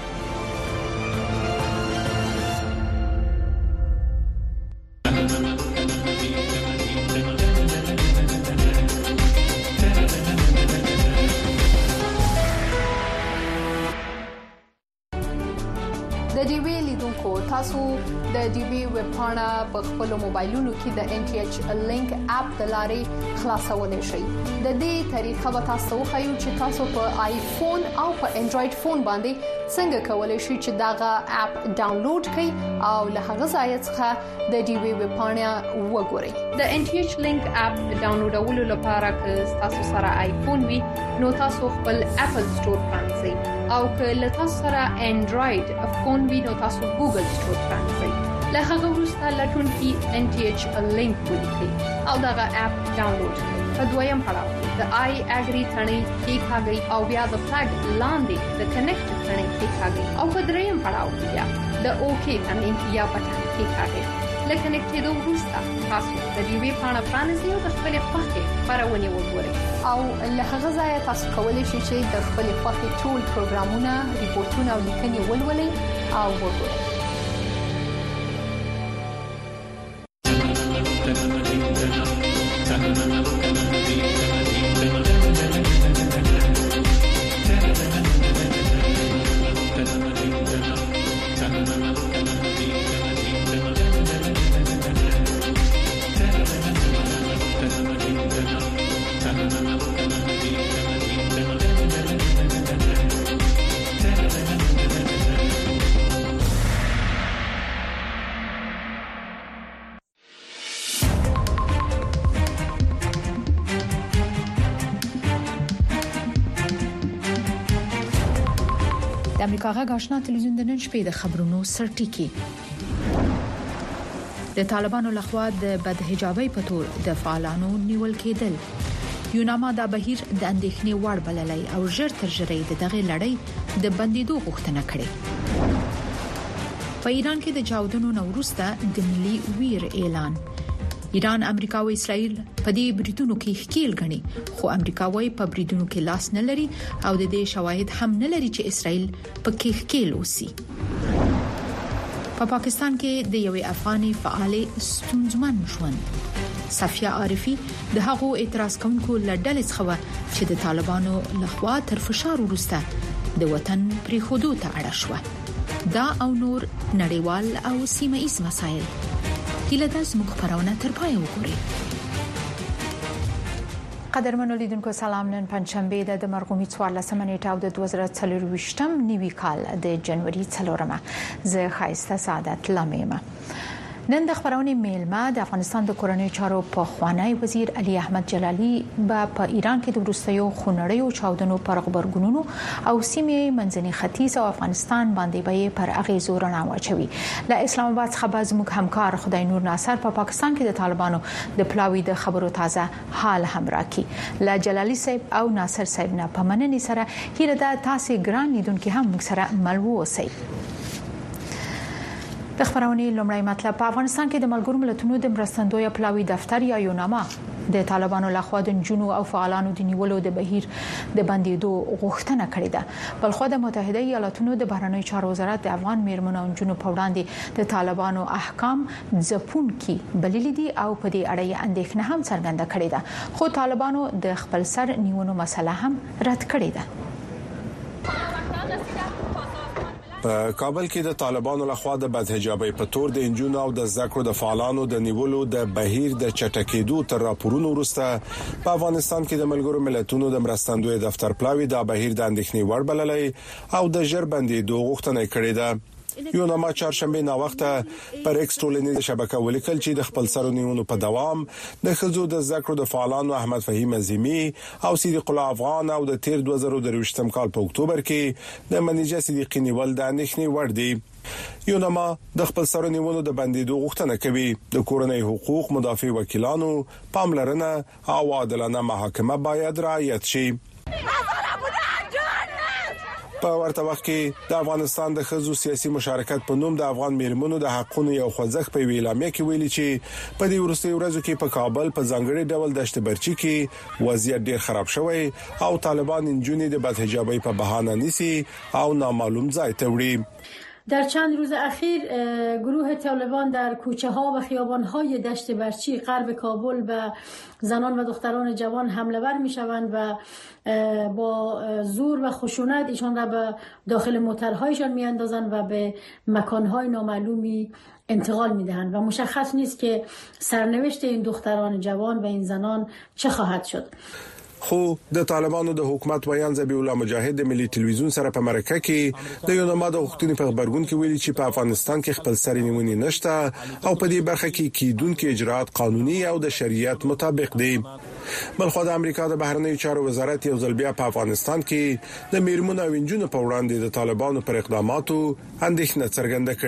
تاسو د ډي وی ویب پاڼه په خپل موبایلونو کې د ان ټي ایچ لینک اپ د لارې خلاصولای شئ۔ د دې طریقه به تاسو خو چې تاسو په آیفون او په انډراید فون باندې څنګه کولای شئ چې داغه اپ ډاونلوډ کړئ او له هغه ځای څخه د ډي وی ویب پاڼه وګورئ۔ د ان ټي ایچ لینک اپ ډاونلوډولو لپاره که تاسو سره آیفون وي نو تاسو خپل اپل سٹور پرانځئ او که له تاسو سره انډراید فون وي نو تاسو ګوګل سٹور پرانځئ۔ له هغه وروسته لټون کې ان ټي ایچ لینک ولیکئ او داغه اپ ډاونلوډ کړئ۔ په دویم پړاو د آی اګری تڼۍ کې کاږي او بیا د فلګ لاندې د کنیکټ تڼۍ کې کاږي او په دریم پړاو کې بیا د اوکی تڼۍ یا بټن کې کاږي لکه نه کېدو وروسته تاسو د دې وی پاڼه پرانیزئ او د خپل خوښې خبرونه وګورئ او له هغه ځایه تاسو کولی شئ چې د خپل خوښې ټول پروګرامونه ریپورتونه او لیکنې ولولئ او وګورئ. د امریکا غږ آشنا تلویزیون د نن شپې د خبرونو سرټیکی. د طالبانو لخوا د بدحجابۍ په تور د فعالانو نیول کېدل. یوناما د بهیر د اندېښنې وړ بللای او ژر تر ژره د دغه لړۍ د بندیدو غوښتنه کړې. په ایران کې د چاودنو نوروسته د ملي ویر اعلان. ایران، امریکا او اسرائیل په دې بریټونو کې ښکیل غني، خو امریکا وايي په بریټونو کې لاس نه لري او د دې شواهد هم نه لري چې اسرائیل په کې ښکیل اوسي. په پا پاکستان کې د یوې افغاني فعال ستونزمن ژوند. صفیه عارفی د هغو اعتراض کوونکو لړل څخه چې د طالبانو لخوا تر فشار وروسته د وطن پرې خودو ته اړه شو. دا او نور نړیوال او سیمه ایز مسایل هیله ده زموږ خبرونه تر پای وګورئ. قدرمنو لیدونکو سلام. نن پنځشنبه د مرغومي څوارلسمه نیټه او د دوه زره څلورویشتم نیوي کال د جنوري څلورمه. زه خایسته سعادت لامیم. نن د خبرونې میلمه د افغانستان د کورنۍ چارو په خوانی وزیر علي احمد جلالي به په ایران کې د وروستیو خونړیو چاودنو پر خبرګونونو او سیمې منځني ختیځ او افغانستان باندې به پر اغیزو رڼا واچوي. له اسلام آباد څخه زموږ همکار خدای نور ناصر په پا پاکستان کې د طالبانو د پلاوي د خبرو تازه حال هم راکړي. له جلالي صاحب او ناصر صاحب نه په مننې سره هیله ده تاسو ګران لیدونکو هم موږ سره مل ووسئ. د خبرونې لومړی مطلب. په افغانستان کې د ملګرو ملتونو د مرستندوی پلاوي دفتر یا یوناما د طالبانو لخوا د جنو او فعالانو د نیولو د بهیر د بندیدو غوښتنه کړې ده. بل خو د متحده ایالاتونو د بهرنیو چارو وزارت د افغان میرمنو او جنو په وړاندې د طالبانو احکام ځپونکي بللي دي او په دې اړه اندېښنه هم څرګنده کړې ده، خو طالبانو د خپل سر نیونو مسله هم رد کړې ده. په کابل کې د طالبانو لخوا د بدحجابۍ په تور د انجونو او د ذکر د فعالانو د نیولو د بهیر د چټکېدو تر راپورونو وروسته په افغانستان کې د ملګرو ملتونو د مرستندوی دفتر پلاوي د بهیر د اندېښنې وړ بللای او د ژر بندیدو غوښتنه کړې ده. یوناما چهارشنبه نا وخته پر ایکس ټولنیزه شبکه ولیکل چې د خپل سرونیونو په دوام د خزو د ذکر د فعالانو احمد فهیم عظیمی او صدیق الله افغان او د تیر دوه زره درویشتم کال په اکتوبر کې د منیجه صدیقی نیول د اندېښنې وړ دي. یوناما د خپل سرونیونو د بندیدو غوښتنه کوي. د کورنۍ حقوق مدافع وکیلانو پاملرنه او عادلانه محاکمه باید رعایت شي. په ورته وخت کې د افغانستان د خزو سیاسي مشارکت په نوم د افغان میرمنو د حقونو یو خوځښت په ویلامه کې ویلي چې په دې ورستي ورځو کې په کابل په ځانګړي ډول دشت برچی کې وضعیت ډیر خراب شوی او طالبان انجونی د بدحجابۍ په بهانه نیسي او نامعلوم ځای ته وړي. در چند روز اخیر گروه طالبان در کوچه ها و خیابان های دشت برچی غرب کابل به زنان و دختران جوان حمله ور می شوند و با زور و خشونت ایشان را به داخل موترهایشان می اندازند و به مکانهای نامعلومی انتقال می دهند و مشخص نیست که سرنوشت این دختران جوان و این زنان چه خواهد شد. خو د طالبانو د حکومت ویان ذبیح الله مجاهد د ملي ټلویزیون سره په مرکه کې د یوناما د غوښتنې په خبرګون کې ویلي چې په افغانستان کې خپل سر نیونی نشته او په دې برخه کې کیدونکو اجرات قانوني او د شریعت مطابق دي. بلخو د امریکا د بهرنیو چارو وزارت یو ځل بیا په افغانستان کې د میرمنو او انجونو په وړاندې د طالبانو پر اقداماتو اندېښنه څرګنده کړې.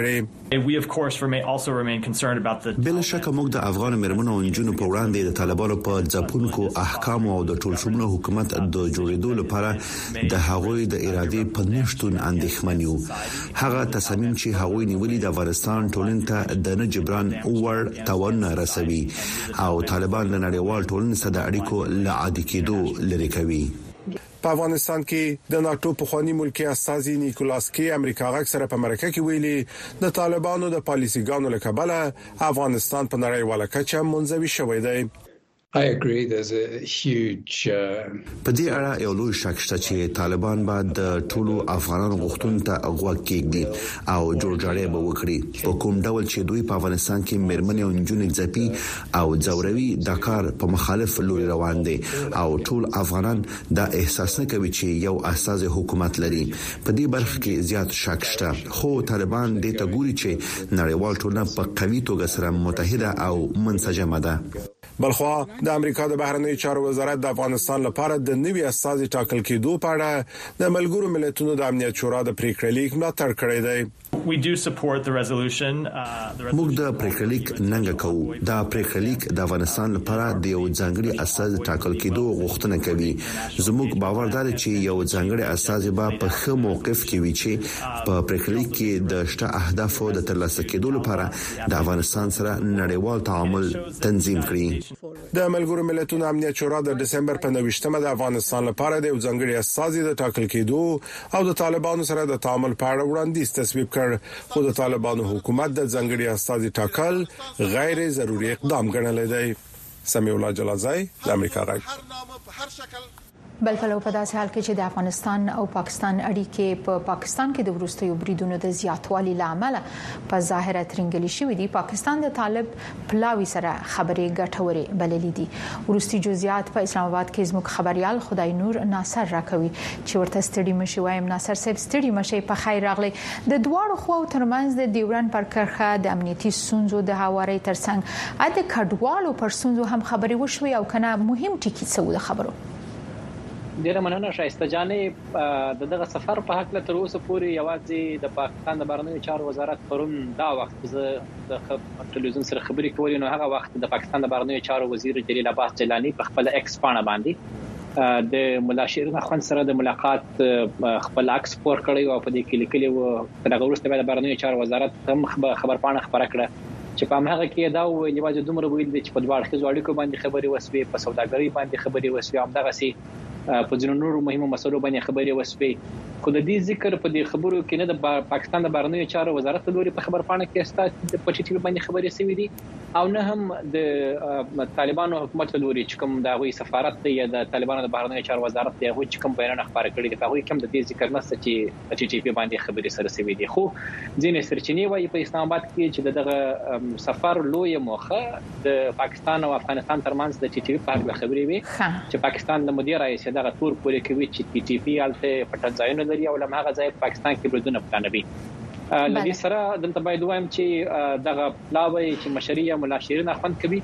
We of course remain also remain concerned about the بل شک موږ د افغان مرمنو او انجونو په وړاندې د طالبانو په ځپونکو احکام او د ټولشموله حکومت د جوړېدو لپاره د هغوی د ارادې په نشټون اندېښمن یو. هغه تصمیم چې هغوی نیولې د افغانستان ټولنې ته د نه جبران وړ تاوان رسوي او طالبان له نړیوال ټولنې سره د اړیکو له عادي کېدو لري کوي. په افغانستان کې د ناتو پخوانی ملکی استازي نیکولاس کی امریکا غږ سره په مرکه کې ویلي د طالبانو د پالیسيګانو له کبله افغانستان په نړیواله کچه منځوي شوی دی. I agree there's a huge په دې اړه یو لوی شک شته چې طالبان به د ټولو افغانانو غوښتنو ته غوږ کېږدي او جوړجاړی به وکړي په کوم ډول چې دوی په افغانستان کې مرمنې او نجونې ځپي او ځوروي د کار په مخالف لوري روان دي او ټول افغانان دا احساس نه کوي چې یو اساس حکومت لري. په دې برخه کې زیات شک شته خو طالبان دې ته ګوري چې نړیوال ټولنه په قوي توګه سره متحده او منسجمه ده. بلخوا د امریکا د بهرنیو چارو وزارت د افغانستان لپاره د نوي استازي ټاکل کېدو په اړه د ملګرو ملتونو د امنیت شورا د پریکړې لیک ملاتړ کړی دی. We do support the resolution. موږ د پریکړې لیک ننګه کوو. دا پریکړې لیک د افغانستان لپاره د یو ځانګړي استازي ټاکل کېدو غوښتنه کوي. زموږ باور دی چې یو ځانګړي استازي به په ښه موقف کې وي چې په پریکړې لیک کې د شته اهدافو د ترلاسه کېدو لپاره د افغانستان سره نړیوال تعامل تنظیم کړي. د ملګرو ملتونو امنیت شورا د دسمبر په نوښتمه د افغانستان لپاره د یو ځانګړي استازي د ټاکل کېدو او د طالبانو سره د تعامل په اړه وړاندیز تصویب کړ. خو د طالبانو حکومت د ځانګړي استازي ټاکل غیر ضروري اقدام ګڼل دی. سمیع الله جلالزای د امریکا غږ. بل پلو په داسې حال کې چې د افغانستان او پاکستان اړیکې په پاکستان کې د وروستیو بریدونو د زیاتوالي لامل په ظاهره ترنګلي شوې دي. پاکستان د طالب پلاوي سره خبرې ګټورې بللې دي. وروستي جزئیات په اسلام آباد کې زموږ خبريال خدای نور ناصر راکوي چې ورته ستړي مشي وایم. ناصر صاحب ستړي مشي په خیر راغلي. د دواړو خواو ترمنځ د ډیورن پر کرخه د امنیتي ستونزو د هواري ترڅنګ ا د کډوالو پر ستونزو هم خبرې وشوي او کنه مهم ټکی څه و د خبرو. ډیره مننه شایسته جانې د دغه سفر په حق له تر اوسه پورې یوازې د پاکستان د بهرنیو چارو وزارت پرون دا وخت زه د ټلویزیون سره خبرې کولې نو هغه وخت د پاکستان د بهرنیو چارو وزیر جلیل عباس جیلانی په خپل ایکس پاڼه باندې د مولا شیرین اخوند سره د ملاقات خپل عکس پور کړی او په دې کې لیکلی و دغه وروسته د بهرنیو چارو وزارت هم خبر پاڼه خبره کړه چې په هغه کې دا ویل یوازې دومره ویل چې په دواړو خزو اړیکو باندې خبرې وسوي په سوداګرۍ باندې خبرې وسوي هم دغه سي په ځینو نورو مهمو مسلو باندې خبرې وسوي. خو د دې ذکر په دې خبرو کې نه د پاکستان د بهرنیو چارو وزارت لوري په خبر پاڼه کې استا د پټیټیو باندې خبرې شوې دي او نه هم د طالبانو حکومت لوري چې کوم د غوي سفارت دی یا د طالبانو د بهرنیو چارو وزارت دی هغه چې کوم بیان خبره کړی دی هغه کوم د دې ذکر نشته چې پټیټیو باندې خبرې سره شوې دي. خو ځینې سرچینې وايي په اسلام آباد کې چې دغه سفر لوی موخه د پاکستان او افغانستان ترمنځ د ټي ټي پی په اړه خبرې وي چې پاکستان د مدیر رئیس دغه تور پورې کوي چې ټي ټي پی الته پټ ځایونه لري او لمغه ځای په پاکستان کې بریدونه پلانوي. لدی سره دلته باید وایم چې دغه پلاوی چې مشرعیه مولا شیرین اخوند کوي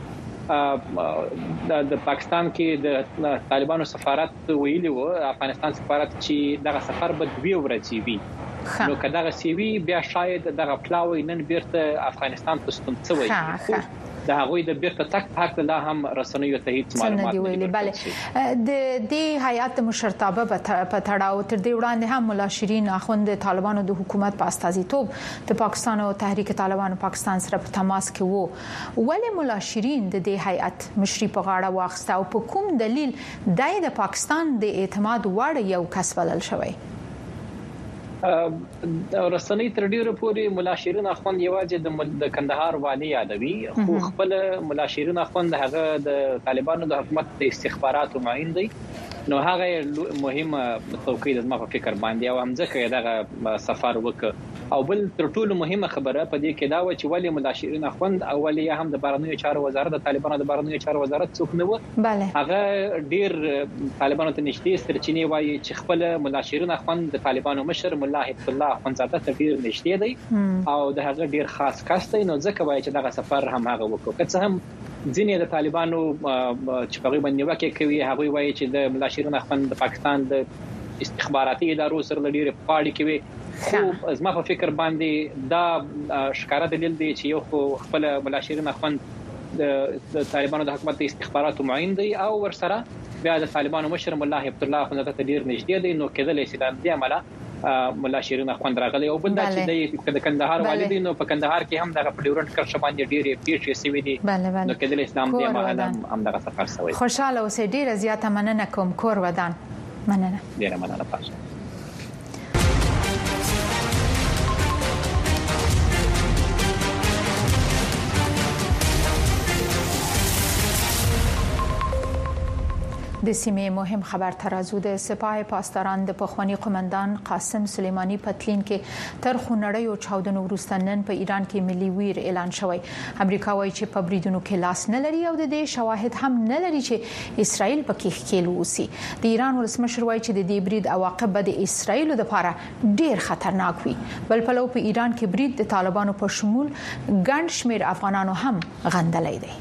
د پاکستان کې د طالبانو سفارت ویلي وو افغانستان سفارت چې دغه سفر به دوی ورځي وي نو کله دغه سی وی بیا شاید دغه پلاوی نن بیرته افغانستان ته ستون څوي د هغوی د بیرته تک په حق لا هم رسنیو ته هیڅ معلومات نه دي. بله د دې هیئات مشرتابه په تړاو تر دې وړاندې هم مولا شیرین اخوند طالبانو د حکومت په استازیتوب د پاکستان او تحریک طالبان پاکستان سره په تماس کې وو. ولې مولا شیرین د دې هیئات مشري په غاړه واخیسته او په کوم دلیل دای د پاکستان د اعتماد وړ یو کس بلل شوی؟ رسنۍ تر ډیره پورې مولا شیرین اخوند یوازې د کندهار والی یادوي خو خپل مولا شیرین اخوند هغه د طالبانو د حکومت د استخباراتو معین دی نو هغه مهمه توقید از ما په فکر باندې او هم ځکه دغه سفر وکړ او بل تر ټولو مهمه خبره په دې کې دا و چې ولی مولا شیرین اخوند او ولی هم د بهرنیو چارو وزارت د طالبانو د بهرنیو چارو وزارت څوک نه و بله هغه ډیر طالبانو ته نږدې سرچینې وایي چې خپل مولا شیرین اخوند د طالبانو مشر مولا حفظ الله اخوندزاده ته ډیر نږدې دی او د هغه ډیر خاص کس دی نو ځکه وایي چې دغه سفر هم هغه وکړ که څه هم ځینې د طالبانو چې په غوښتنه نیوکه کوي هغه وایي چې د مولا شیرین اخوند د پاکستان د استخباراتي ادارو سره لري پاړې کوي خو زما په فکر باندې دا ښکارا دلیل دی چې یو خو خپل ملا شیرین اخوند د طالبانو د حکومت استخباراتو معین دی او ورسره بیا د طالبانو مشر مولا هیبت الله اخوند ته ډیر نږدې دی، نو کېدل شي د دې عمله مولا شیرین اخوند راغلی او بل دا چې د کندهار والدی نو په کندهار کې هم دغه پډیورنټ کرښه باندې ډیرې پیښې شوې دي، نو کېدل اسلام دې عمله هم دغه سفر شوی. خوشاله اوسې، ډیره زیاته مننه کوم. کور ودان. مننه. ډیره مننه پاتې. د سیمې مهم خبر ترازو د سپاه پاسداران د پخوانی قومندان قاسم سلیمانی پتلین کې تر خونړی او چاودنو وروسته نن په ایران کې ملي ویر اعلان شوی. امریکا وايي چې په بریدونو کې لاس نه لري او د دې شواهد هم نه لري چې اسرائیل پکې ښکیل وسی. د ایران ولسمشر وايي چې د دې برید عواقب د اسرائیل لپاره ډیر خطرناک وي. بل پلو په ایران کې برید د طالبانو په شمول ګڼ شمیر افغانانو هم غندلای دی.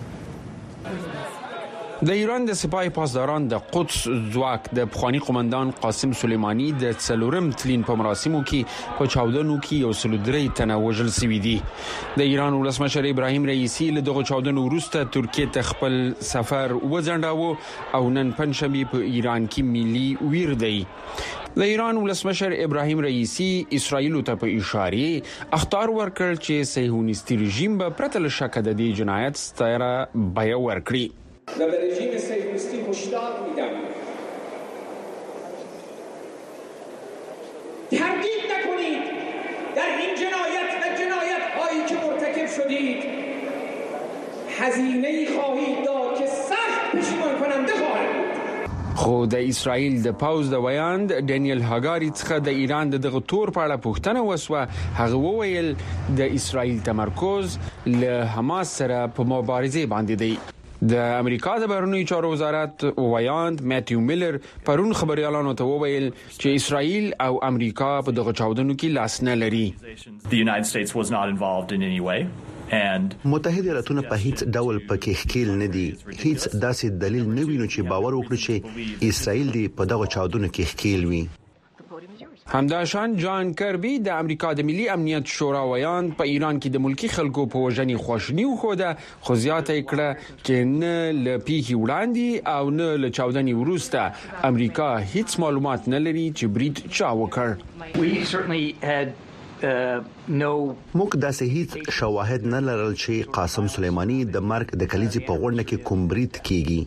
د ایران د سپاه پاسداران د قدس ځواک د پخوانی قومندان قاسم سلیمانی د څلورم تلین په مراسمو کې په چاودنو کې یو سل درې تنه وژل شوي دي. د ایران ولسمشر ابراهیم رئیسی له دغه چاودنو وروسته ترکیه ته خپل سفر وځنډاوه او نن پنځشنبه په ایران کې ملي ویر دی. د ایران ولسمشر ابراهیم رئیسی اسرائیل ته په اشاره اخطار ورکړ چې صهیونیستي رژیم به پرته له شک د دې جنایت ستایره بیان ورکړي. و به رژیم صهیونیستی هشدار میدم تردید نکنید در این جنایت و جنایت هایی که مرتکب شدید هزینه‌ای خواهید داد که سخت پشیمان کننده خواهد بود. خو د اسرائیل د پاوز د ویاند ډینیل هاګاری څخه د ایران دغه تور په اړه پوښتنه وسوه. هغه وویل د اسرائیل تمرکز له حماس سره په مبارزه باندې دی. د امریکا د بهرنیو چارو وزارت ویاند ماتیو میلر پرون خبريالانو ته وویل چې اسرائیل او امریکا په دغه چاودنو کې لاس نه لري. The United States was not involved in any way. متحده ایالاتونه په هیڅ ډول پکې ښکیل نه دي. هیڅ داسې دلیل نه وینو چې باور وکړي چې اسرائیل دی په دغه چاودنو کې ښکیل وي. همداشان جان کربی د امریکا د ملي امنیت شورا ویاند په ایران کې د ملکی خلکو په وژنې خوشنی وخوده، خو زیاته کړه چې نه ل پیخي وړاندې او نه ل چاودنې وروسته امریکا هیڅ معلومات نه لري چې برید چا وکړ. موږ داسې هیڅ شواهد نه لرل چې قاسم سلیمانی د مرګ د کلیزې په غونډه کې کوم برید کیږي.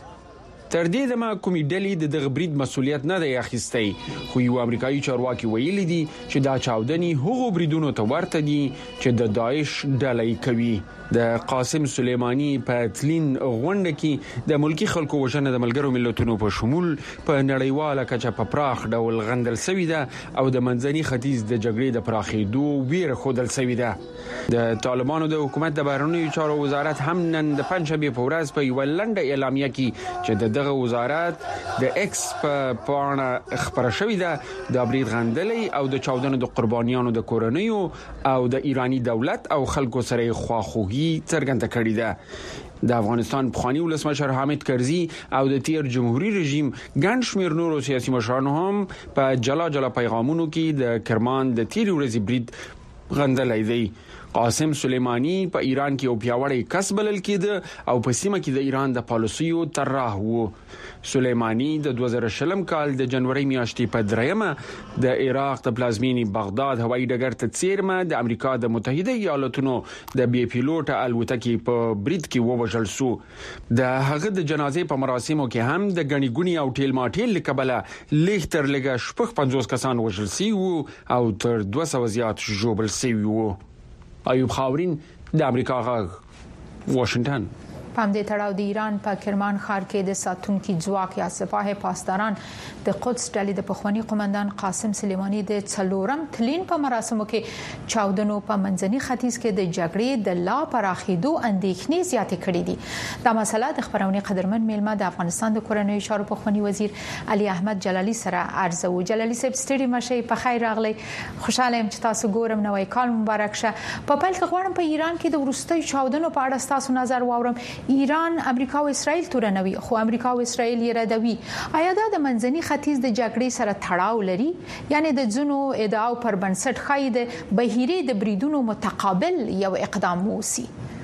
تر دې دمه کومې ډلې د دغه برید مسولیت نه دی اخیستی، خو یو امریکایي چارواکي ویلي دي چې دا چاودنې هغو بریدونو ته ورته دي چې د داعش ډلې کوي. د قاسم سلیمانی په تلین غونډه کې د ملکی خلکو وژنه د ملګرو ملتونو په شمول په نړیواله کچه په پراخ ډول غندل شوې ده او د منځني ختیځ د جګړې د پراخېدو ویره خودل شوې ده. د طالبانو د حکومت د بهرنیو چارو وزارت هم نن د پنځشنبه په ورځ په یو لنډه اعلامیه کې چې د دغه وزارت د ایکس په پاڼه خبره شوې ده د برید غندلې او د چاودنو د قربانیانو د کورنیو او د ایرانی دولت او خلکو سره خواخوږي څرګنده کړې ده. د افغانستان پخوانی ولسمشر حامد کرزي او د تیر جمهوریت رژیم ګڼ شمېر نورو سیاسي مشرانو هم په جلا جلا پیغامونو کې د کرمان د تیر ورځې برید غندلای دی. قاسم سلیمانی په ایران کې یو پیاوړی کس بلل کېده او په سیمه کې د ایران د پالیسیو طرح وو. سلیمانی د دوه زره شلم کال د جنوري میاشتې په دریمه د عراق د پلازمینې بغداد هوایي ډګر ته څیرمه د امریکا د متحده ایالاتونو د بي پیلوټ الوتکې په برید کې ووژل شو. د هغه د جنازې په مراسمو کې هم د غنی ګونی او ټیل ماټیل لکبله لیختر لګه شپږ پنځوس کسان وژل شوي وو او تر دوه سوه زیات ژوبل شوي وو. ایوب خاورین د امریکا غږ واشنگټن. پام دې تړاو د ایران په کرمان ښار کې د ساتونکو ځواک یا سپاه پاسداران د قدس ډلې د پخوانی قومندان قاسم سلیمانی د څلورم تلین په مراسمو کې چاودنو په منځني ختیځ کې د جګړې د لا پراخېدو اندېښنې زیاتې کړې دي. دا مسله د خبرونه قدرمن میلمه د افغانستان د کورنیو چارو پخوانی وزیر علي احمد جلالي سره ارزو. جلالي صاحب ستړي مشه په خیر راغلی. خوشاله يم چې تاسو ګورم. نوې کال مبارک شه. په پیل کې غواړم په ایران کې د ورستۍ چاودنو په اړه تاسو نظر واورم. ایران امریکا او اسرائیل تورنوي خو امریکا او اسرائیل یې ردوي. آیا دا د منځني ختیځ د جګړې سره تړاو لري؟ یعنی د ځنو ادعاو پر بنسټ ښایي د بهیري د بریدونو متقابل یو اقدام وسی.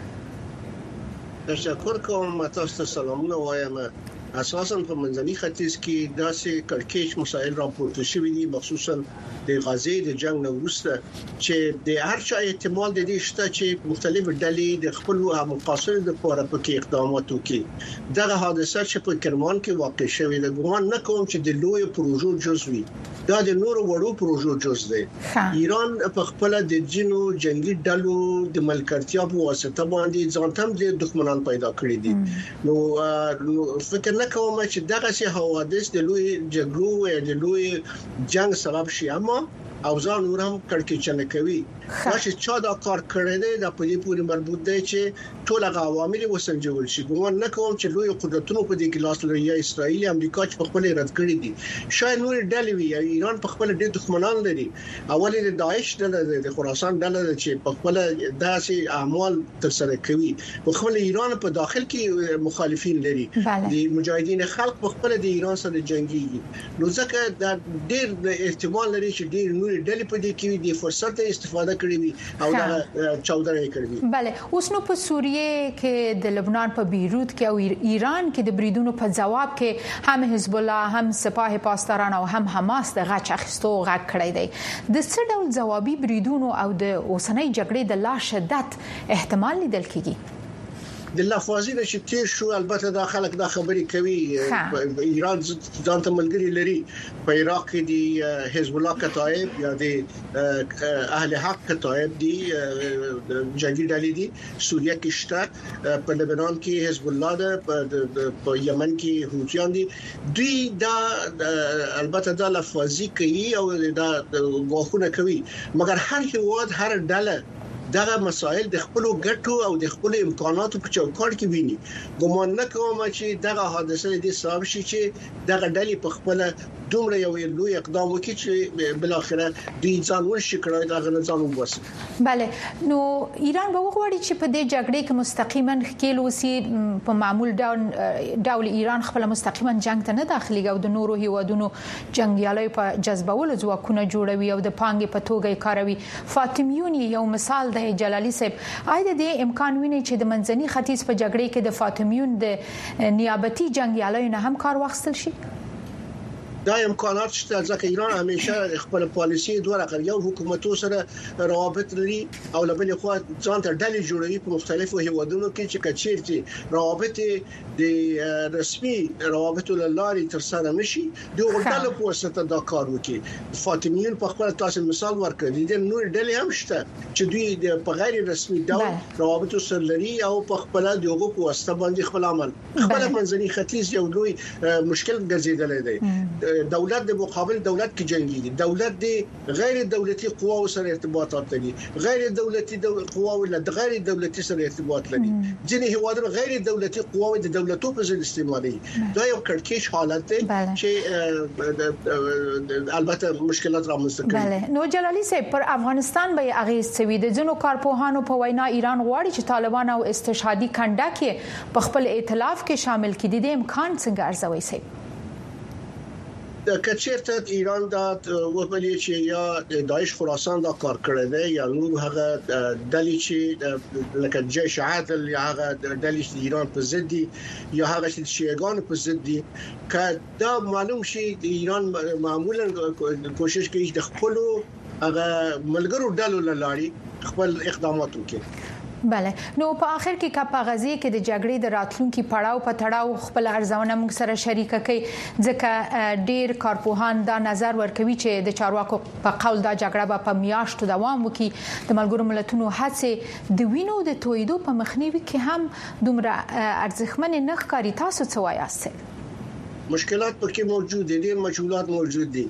تشکر کوم. تاسو ته سلامونه وایم. اساساً په منځني ختیځ کې داسې کړکېچ مسایل راپورته شوي دي، مخصوصاً د غزې د جنگ نه وروسته چې د هر چا احتمال د دې شته چې مختلف ډلې د خپل مقاصد لپاره پکې اقدامات وکړي. دغه حادثه چې په کرمان کې واقع شوې ده، ګومان نه کوم چې د لوی پروژو جزء وي. دا د نورو وړو پروژو جزء دی. ایران په خپل د جنو جنگي ډلو د ملکرتیا په واسطه باندې ځانته د دښمنان پیدا کړی دي. نو فکر نه کوم چې دغه سي حوادث د لوی جګړو د لوی جنگ سبب شي، اما او ځان نور هم کړکېچنه کوي. دا چې چا دا کار کړی دی د په دې پورې مربوط دی چې ټول هغه عوامل وسنجول شي. ګومان نه کوم چې لوی قدرتونو په دې کې لاس لري، یا اسرائیل امریکا چې په خپل رد کړی دي. شاید نور ډلې وي، یا ایران په خپل ډېر دښمنان لري. اولې د داعش ډله د خراسان ډله چې په خپل داسې اعمال ترسره کوي، په خپل ایران په داخل کې مخالفین لري. د مجاهدین خلق په خپل د ایران سره جنگيږي. نو ځکه دا ډېر احتمال لري چې ډېر نور ډلې په دې کې د فرصت استفاده کړې وي او دا چودره کړې وي. بله، اوس نو په سوریه کې د لبنان په بیروت کې او ایران کې د بریدونو په جواب کې هم حزب الله، هم سپاه پاسداران او هم حماس د غچ اخیستو غږ کړی دی. د څه ډول جوابي بریدونو او د اوسنۍ جګړې د لا شدت احتمال لیدل کېږي؟ د لافوازی د شتیر شو. البته دا خلک دا خبرې کوي ایران ځان ته ملګری لري. په عراق کې د حزب الله کتایب یا د اهل حق کتایب دي، جنگي ډلې دي. سوریه کې شته، په لبنان کې حزب الله ده، په یمن کې حوثیان دي. دوی دا البته دا لافوازی کوي او دا غوښنه کوي، مګر هر هیواد هر ډله دغه مسائل د خپل ګټو او د خپل امکاناتو په چوکاټ کې ویني. ګومان نه کوم چې دغه حادثه دې سبب شي چې دغه ډلې په خپل دومره یو لوی اقدام وکړي چې بل اخره دوی ځان ورشي کړای دا غن ځان وباسي. بله، نو ایران به وغواړي چې په دې جګړې کې مستقیما ښکیل وسی. په معمول ډول ډول ایران خپل مستقیما جنگ ته نه داخلي او د نورو هیوادونو جنگیالي په جذبولو ځواکونه جوړوي او د پانګې په توګه کاروي. فاطمیون یو مثال د جلالي صاحب. آیا د امکان ویني چې د منځني ختیځ په جګړې کې د فاطمیون د نیابتي جنگیالیو نه هم کار واخیستل شي؟ دا امکانات شته، ځکه ایران همیشه خپل پالیسي دوه رقم یو حکومتو سره روابط لري او لبل خو ځان ته ډلې جوړوي په مختلفو هیوادونو کې چې کچېرتي روابط د رسمي روابط لارې تر سره نشي د ډلو په واسطه دا کار وکړي. فاطمیون په خپل تاسو مثال ورکړي دي، نور ډلې هم شته چې دوی په غیر رسمي ډول روابط سره لري او په خپل دغه په واسطه باندې خپل عمل خپل منځني ختیځ یو لوی مشکل ګرځیدل دی. دولت د مقابل دولت کې جنگي، دولت د غیر دولتي قواو سره ارتباطات لري، غیر دولتي قواو له غیر دولتي سره ارتباط لري. ځینې هیوادونه غیر دولتي قواو د دولتو په ضد استعمالي. دا یو کړکېچ حالت دی چې البته مشکلات رامنځته کوي. بله، نو جلالي صاحب پر افغانستان به اغیز سوي د ځینو کارپوهانو په وینا ایران غواړي چې طالبان او استشهادي کنډه کې په خپل ائتلاف کې شامل کړي. د امکان څنګه ارزوي صاحب؟ کچېرته ایران دا وبلی چې یا داعش خراسان دا کار کړی دی یا نور هغه ډلې چې لکه جيش عادل یا هغه ډلې چې ایران په ضد دي یا هغه چې شیعاګان په ضد دي، که دا معلوم شي د ایران معمولا کوشش کوي د خپل هغه ملګرو ډلو لاري خپل اقدامات وکړي. بله، نو په اخر کې کا په غزي کې د جګړې د راتلونکو پړاو په تړاو خپل ارزونه موږ سره شریک کړي، ځکه ډیر کارپوهان دا نظر ورکوي چې د چارواکو په قول دا جګړه به په میاشتو دوام وکړي. د ملګرو ملتونو هڅې د وینو د تویدو په مخنیوي کې هم دومره ارزښتمن نه ښکاري. تاسو څه وایاست؟ مشکلات پکې موجود دي، ډېر مشکلات موجود دي.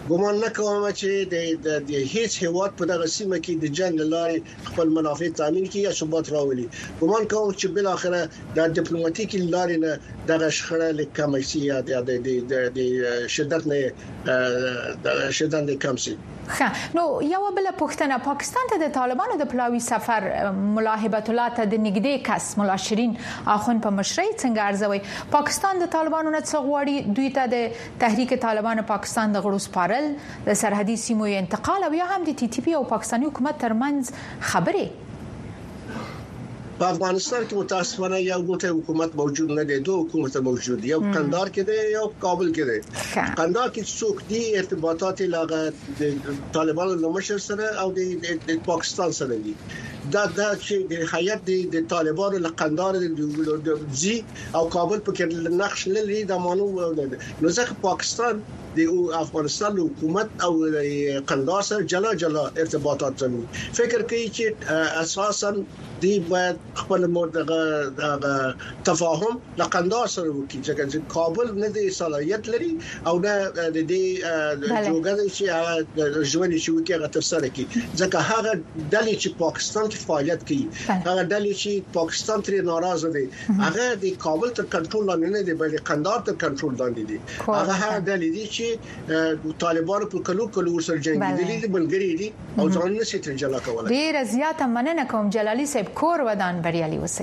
ګومان نه کوم چې د د هیڅ هیواد په دغه سیمه کې د جنگ لارې خپل منافع تامین کړي یا ثبات راولي. ګومان کوم چې بل اخره د ډیپلوماټیکي لارې نه دغه شخړه لکه شي یا د د شدت نه د شدت نه کم شي. نو یو بل پښتنه پاکستان ته د طالبانو د پلاوی سفر ملا هبت الله ته د نګدې کس ملا شیرین اخون په مشرۍ څنګه ارزوي؟ پاکستان د طالبانو نه څه غواړي؟ دوی ته د تحریک طالبان پاکستان د غړو سپارل، د سرحدي سیمو انتقال او یا هم د ټي ټي پی او پاکستاني حکومت ترمنځ خبرې؟ په افغانستان کې متاسفانه یو ګوټه حکومت موجود نه دی، دوه حکومت موجود دي، یو قندهار کې دی یو کابل کې دی. قندهار کې څوک دي ارتباطات لاغه د طالبانو له مشر سره او د پاکستان سره دي. دا دا چې د حیات د طالبانو له قندهار د زی او کابل په کې نقش لري د مانو نو ځکه پاکستان د افغانستان حکومت او قندهار سره جلا جلا ارتباطات لري. فکر کوي چې اساسا دی باید خپل مرتغه تفاهم لقندهار سره وکړي چې کابل نه د صلاحیت لري او نه د دې جوګه چې ژوند شي وکړي تر سره کی ځکه هغه ډلې چې پاکستان کې فعالیت کوي هغه ډلې چې پاکستان تر ناراضه دي هغه د کابل تر کنټرول لاندې نه دي بلکې قندهار تر کنټرول لاندې دي. هغه هغه ډلې دي چې طالبانو په کلو کلو سره جنگ دي دي بلګری دي او ځان نه شي تر جلا کولای. ډیر زیاته مننه کوم جلالي صاحب، کور ودان بریالي اوسئ.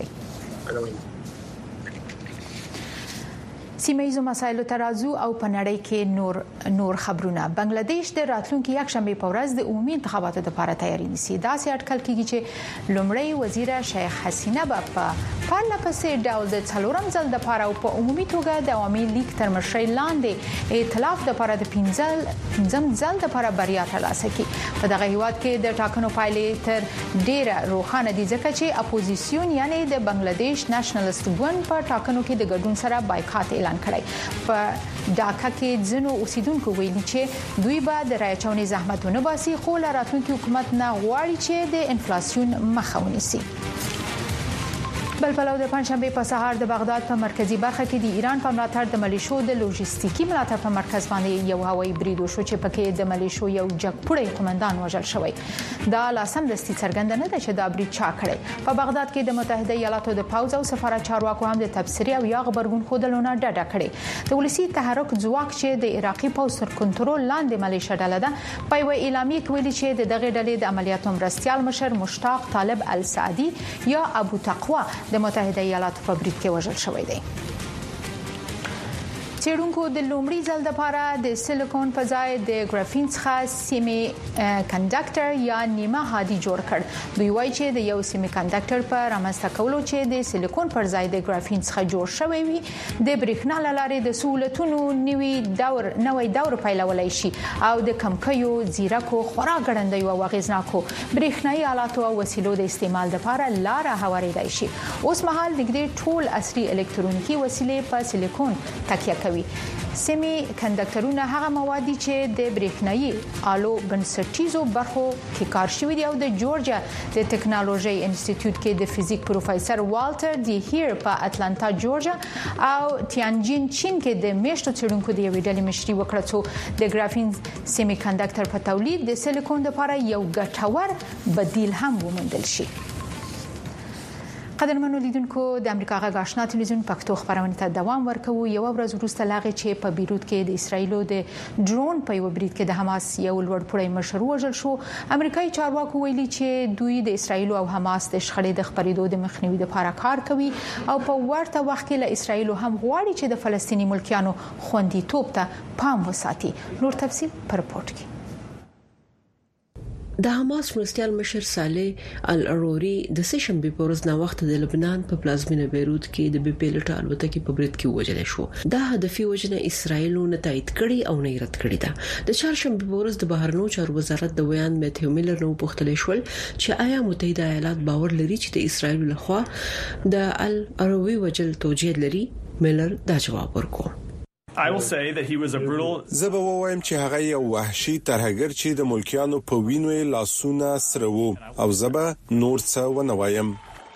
سیمه ایزو مسایلو ترازو او په نړۍ کې نور نور خبرونه. بنگلاديش د راتلونکي یک شنبه په ورځ د عمومي انتخاباتو لپاره تیاری نیسي. دا سي اټکل کیږي چې لومړی وزیر شیخ حسینه په پرله پسې ډول د څلورم ځل د لپاره او په عمومي توګه د عوامي لیگ تر مشرۍ لاندې ائتلاف د لپاره د پنځم ځل د لپاره بریا ترلاسه کړي. په دغه هیواد کې د ټاکنو پایلې تر ډیره روښانه دي ځکه چې اپوزیسیون یعنی د بنگلاديش نېشنلست ګوند په ټاکنو کې د ګډون سره بایکاټ اعلان کړی. په ډاکا کې ځینو اوسیدونکو ویلي چې دوی به د رايچونې زحمتونه باسي خو له راتلونکي حکومت نه غواړي چې د انفلاسیون مخه ونیسي. بل پلو د پنځشنبه په سهار د بغداد په مرکزی برخه کې د ایران په ملاتړ د ملیشو د لوجستیکي ملاتړ په مرکز باندې یو هوایي برید وشو چې پکې د ملیشو یو جګپوړی قومندان وژل شوی. دا لاسم دستي څرګنده نه ده چې دا برید چا کړی. په بغداد کې د متحده ایالاتو د پوز او سفارت چارواکو هم د تبصري او یا خبرګون خودلونه ډډه کړې. د ولسی تحرک ځواک چې د عراقي پوز تر کنټرول لاندې ملیشیا ډله ده په یو اعلامیه کې ویلي چې د دغه ډلې د عملیاتو مرستيال مشر مشتاق طالب السعدي یا ابو تقوا د متحده ایالاتو په برید کې وژل شوی دی. څېړونکو د لومړي ځل لپاره د سیلیکون په ځای د ګرافین څخه سیمي کنډکټر یا نیمه هادي جوړ کړ. دوی وایي چې د یو سیمي کنډکټر په رامنځته کولو چې د سیلیکون پر ځای د ګرافین څخه جوړ شوی وي د برېښنا لارې د سہولتونو نوي دور نوې دور پیلولای شي او د کمکیو زیرکو خورا ګړندۍ او اغیزناکو برېښنايي آلاتو او وسیلو د استعمال لپاره لار هواریدای شي. اوس مهال دغه ټول عصري الکترونیکي وسیلې په سیلیکون تکیه کوي. سیمي کنډکټرونه هغه مواد دي چې د برېښنايي آلو بنسټیزو برخو کې کار شوی دی او د جورجیا د ټکنالوژي انسټیټیوټ کې د فزیک پروفیسور والټر دی هیر په اتلانتا جورجیا او تیانجین چین کې د میشتو څېړونکو د یوې ډلې مشري وکړه چې د ګرافین سیمي کنډکټر په تولید د سیلیکون لپاره یو ګټور بدیل هم وموندل شي. قدرمنو لیدونکو د امریکا غږ آشنا تلویزیون پښتو خبرونه ته دوام ورکوي. یو ورځ وروسته لاغه چې په بیروت کې د اسرایلو د ډرون په یو برید کې د حماس یو لوړپوړی مشر وژل شو. امریکایي چارواکو ویلي چې دوی د اسرایلو او حماس د شخړې د خبرېدو د مخنیوي لپاره کار کوي او په ورته وخت کې له اسرایلو هم غواړي چې د فلسطینی ملکیانو خوندیتوب ته پام وساتي. نور تفصیل په رپورت کې. د حماس مرستيال مشر صالح العروري د سشنبه په ورځ نا وخت د لبنان په پلازمینه بیروت کې د بي پیلوټ الوتکې په برید کې وژل شو. دا هدفي وجنه اسرایل نه تایید کړي او نه رد کړي ده. د چهارشنبه په ورځ د بهرنیو چارو وزارت د ویان میتیو میلر نو پوښتنه شول چې آیا متحده ایالات باور لري چې د اسرایل لخوا د العروري وجل توجیه لري. میلر دا جواب ورکړ. I will say that he was a brutal زه به وایم چې هغه یو وحشي ترهګر چې د ملکیانو په وینو لاسونه سره وو او زه به نور څه ونه وایم.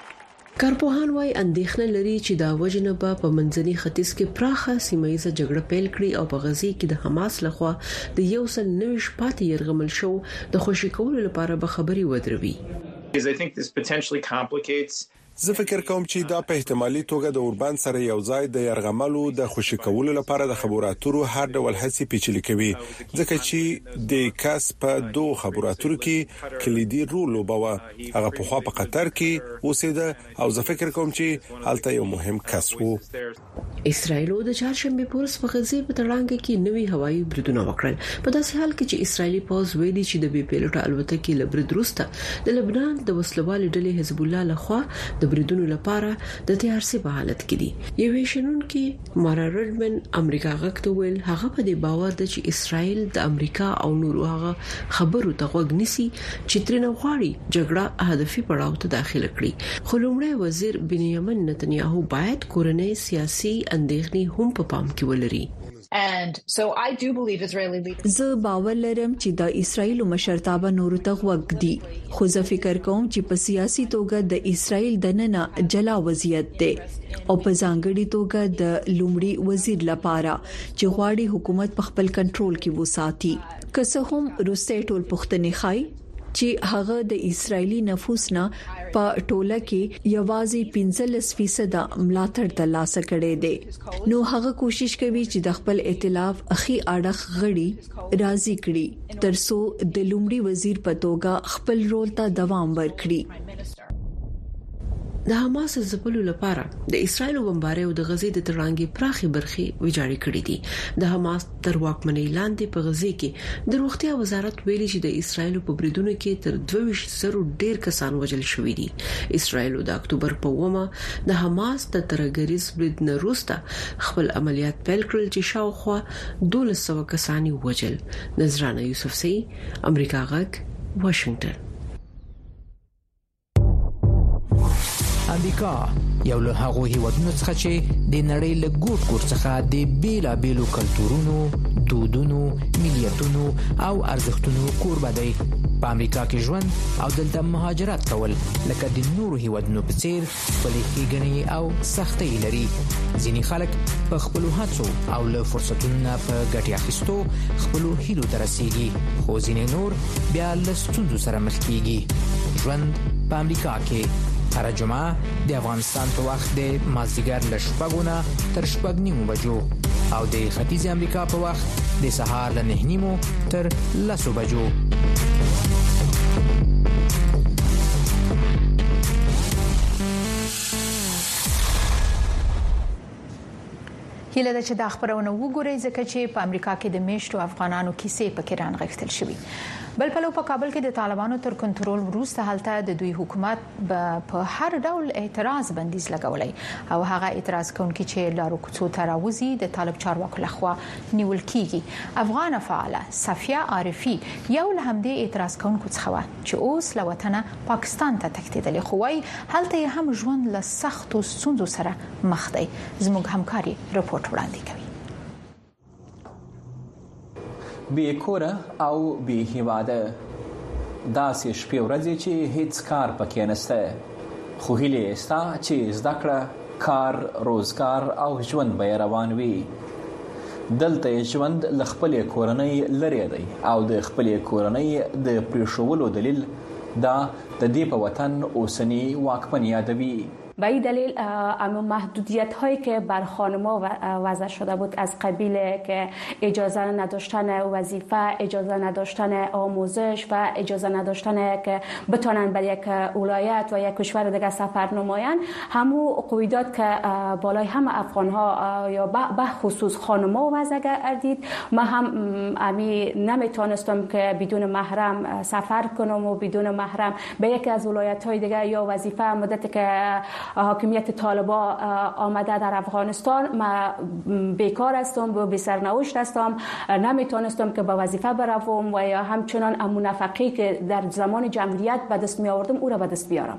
کارپوهان وايي اندېښنه لري چې دا وجنه په منځني ختیځ کې پراخه سیمایي جګړه پیل کړي او په غزي کې د حماس لخوا د یو سل نوي شپات يرغمل شو د خوشي کولو لپاره به خبري ودروي. I think this potentially complicates زه فکر کوم چې دا په احتمالي توګه د اوربان سره یو ځای د يرغملو د خوشي کولو لپاره د خبراتورو هر ډول هڅې پیچلې کوي ځکه چې د کاس په دوه خبراتورو کې کلیدي رول لوبوه هغه په خوا په قطر کې اوسېده او زه فکر کوم چې هلته یو مهم کس وو. اسرائیل د چهارشنبه پورس په غزي په تړانګ کې نوي هوایي بریدونه وکړل په داسې حال کې چې اسرائیلي پوز ویلي چې د بي پیلوټ الوتکې لبرد روسته د لبنان د وسلوال ډلې حزب الله لخوا د بریدونو لپاره د تیارسي په حالت کې دي. یو شنن کې مارا رډمن امریکا غږ ویل هغه په دې باور ده چې اسرائیل د امریکا او نورو هغه خبرو ته غوږ نیسي چې ترنه غواړي جګړه هدفي پړاو ته داخله کړي. خو لومړی وزیر بنیامین نتنیاهو باید کورنۍ سیاسي اندېښنې هم په پام کې ولري. And so I do believe Israeli leaders زه باور لرم چې د اسرایل مشرتابه نور ته وګ دي خو زه فکر کوم چې په سیاسي توګه د اسرایل د نننه جلا وضعیت دی او په ځانګړي توګه د لومړي وزیر لپاره چې غواړي حکومت په خپل کنټرول کې وساتي. که څه هم روسي ټول پښتني خای چې هغه د اسرایلی نفوس نه په ټوله کې یوازې پنځلس فیصد ملاتړ ترلاسه کړي دي نو هغه کوشش کوي چې د خپل ائتلاف اخی اړخ غړي راضي کړي ترڅو د لومړي وزیر په توګه خپل رول ته دوام ورکړي. د حماس ځپلو لپاره د اسرایل بمبارۍ او د غزې د تړانګې پراخي برخي ویجاړې کړې دي. د حماس تر واکمنۍ لاندې په غزې کې د روغتیا وزارت ویلي چې د اسرایل په بریدونو کې تر دوه ویشت زره ډیر کسان وژل شوي دي. اسرایل د اکتوبر په اومه د حماس د ترګریز برید نه وروسته خپل عملیات پیل کړل چې شاوخوا دولس سوه کسان وژل. نذرانه یوسفزئی امریکا غږ واشنگټن. امریکا یو له هغو هیوادونو څخه چې د نړۍ له ګوټ ګوټ څخه د بیلابیلو کلتورونو، دودونو، ملیتونو او ارزښتونو کوربه دی. په امریکا کې ژوند او دلته مهاجرت کول لکه د نورو هیوادونو په څیر خپلې ښېګڼې او سختۍ لري. ځینې خلک په خپلو هڅو او له فرصتونو نه په ګټې اخیستو خپلو هیلو ته رسیږي، خو ځینې نور بیا له ستونزو سره مخ کیږي. ژوند په امریکا کې هر جمعه د افغانستان په وخت د مازدیګر له شپږو نه تر شپږ نیمو بجو او د ختیځ امریکا په وخت د سهار له نه نیمو تر لسو بجو. هیله ده چې دا خبرونه وګورئ ځکه چې په امریکا کې د میشتو افغانانو کیسې پکې رانغښتل شوې. بل پلو په کابل کې د طالبانو تر کنټرول وروسته هلته د دوی حکومت په هر ډول اعتراض بندیز لګولای او هغه اعتراض کوونکي چې لارو کوڅو ته راوځي د طالب چارواکو لخوا نیول کیږي. افغان فعاله صفیه عارفی یو له همدې اعتراض کوونکو څخه و چې اوس له وطنه پاکستان ته تښتېدلې خو وايي هلته هم ژوند له سختو ستونزو سره مخ دی. زموږ همکاري رپورټ وړاندې کوي. بی کوره او بی هیواده داسې شپې ورځې چې هیڅ کار پکې نشته خو هیله ستا چې زده کړه کار روزګار او ژوند به روان وي. دلته ژوند ل خپل کورنۍ لري دی او د خپل کورنۍ د پریښولو دلیل دا د دې په وطن اوسنی واکمن یادوي. به این دلیل اما محدودیت هایی که بر خانم‌ها وضع شده بود از قبیل که اجازه نداشتن وظیفه، اجازه نداشتن آموزش و اجازه نداشتن که بتونن بر یک ولایت و یک کشور دیگه سفر نمایند، همو قیودات که بالای همه افغان ها یا به خصوص خانم‌ها وضع گردید. ما هم امی نمیتونستم که بدون محرم سفر کنم و بدون محرم به یک از ولایت های دیگه یا وظیفه مدتی که حاکمیت طالبا آمده در افغانستان ما بیکار هستم و بی سرنوشت هستم، نمیتونستم که با وظیفه بروم و یا همچنان امون نفقی که در زمان جمهوریت به دست می آوردم او را به دست بیارم.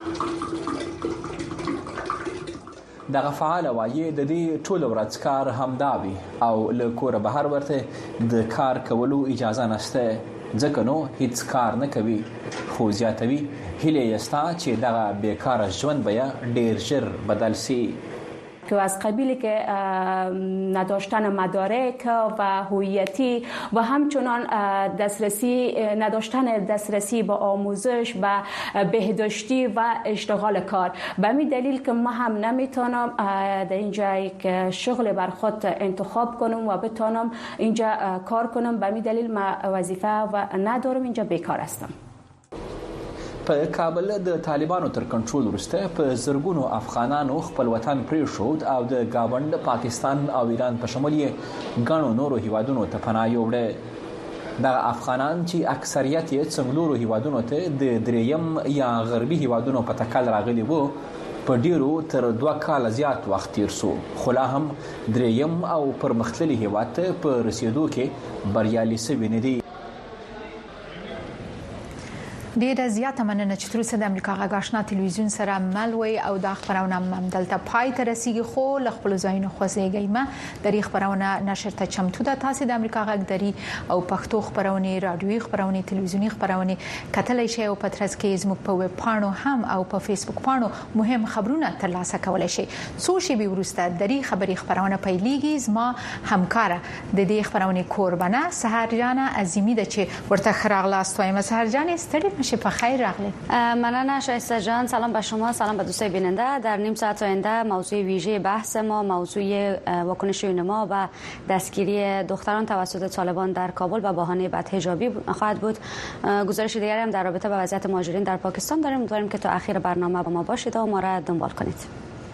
دغه فعال وایي د دې ټول ورځ کار همداوي او له کور بهر ورته د کار کولو اجازه نشته ځکه نو هیڅ کار نه کوي خو زیاتوي هیله یستا چې دغه بیکاره ژوند به ډیر ژر بدل سي که از قبیلی که نداشتن مدارک و هویتی و همچنان دسترسی نداشتن دسترسی به آموزش و بهداشتی و اشتغال کار. به همین دلیل که ما هم نمیتونم در اینجا یک شغل بر خود انتخاب کنم و بتونم اینجا کار کنم. به همین دلیل ما وظیفه و ندارم، اینجا بیکار هستم. په کابل د طالبانو تر کنټرول وروسته په زرګونو افغانانو خپل وطن پریښود او د گاوند پاکستان او ایران په شمول یې ګڼو نورو هیوادونو ته پناه یووړه. د افغانان چې اکثریت یې څنګلورو هیوادونو ته د دریم یا غربي هیوادونو په تکل راغلي وو په ډیرو تر دوه کال زیات وخت تیر سو، خو لا هم دریم او پرمختللي هیواد ته په رسیدو کې بریالي سوي نه دي. ډیره زیاته مننه چې تر اوسه د امریکا غږ آشنا تلویزیون سره ملوي او د خبرونه ممدلته پای ته رسیدي، خو ل خپل ځایونو خوځېږي ما د خبرونه نشر ته چمتو ده. تاسو د امریکا غږ دري او پښتو خبرونه رادیوي خبرونه تلویزیونی خبرونه کتلای شئ او پترس کې زموږ په ویب پاڼو هم او په فیسبوک پاڼو مهم خبرونه ترلاسه کولای شئ. څو شی به ورسته دري خبري خبرونه پیلېږي. زما همکار د دې خبرونه قربانه سحر جان عظیمی د چې ورته خراغلاست وایم. سحر جان استری شب بخیر راغلی. مننه شایسته جان، سلام به شما، سلام به دوستای بیننده. در نیم ساعت آینده موضوع ویژه بحث ما موضوع واکنش ما و دستگیری دختران توسط طالبان در کابل و بهانه بدحجابی خواهد بود. گزارش دیگری هم در رابطه با وضعیت مهاجرین در پاکستان داریم. امیدواریم که تا آخر برنامه با ما باشید و ما را دنبال کنید.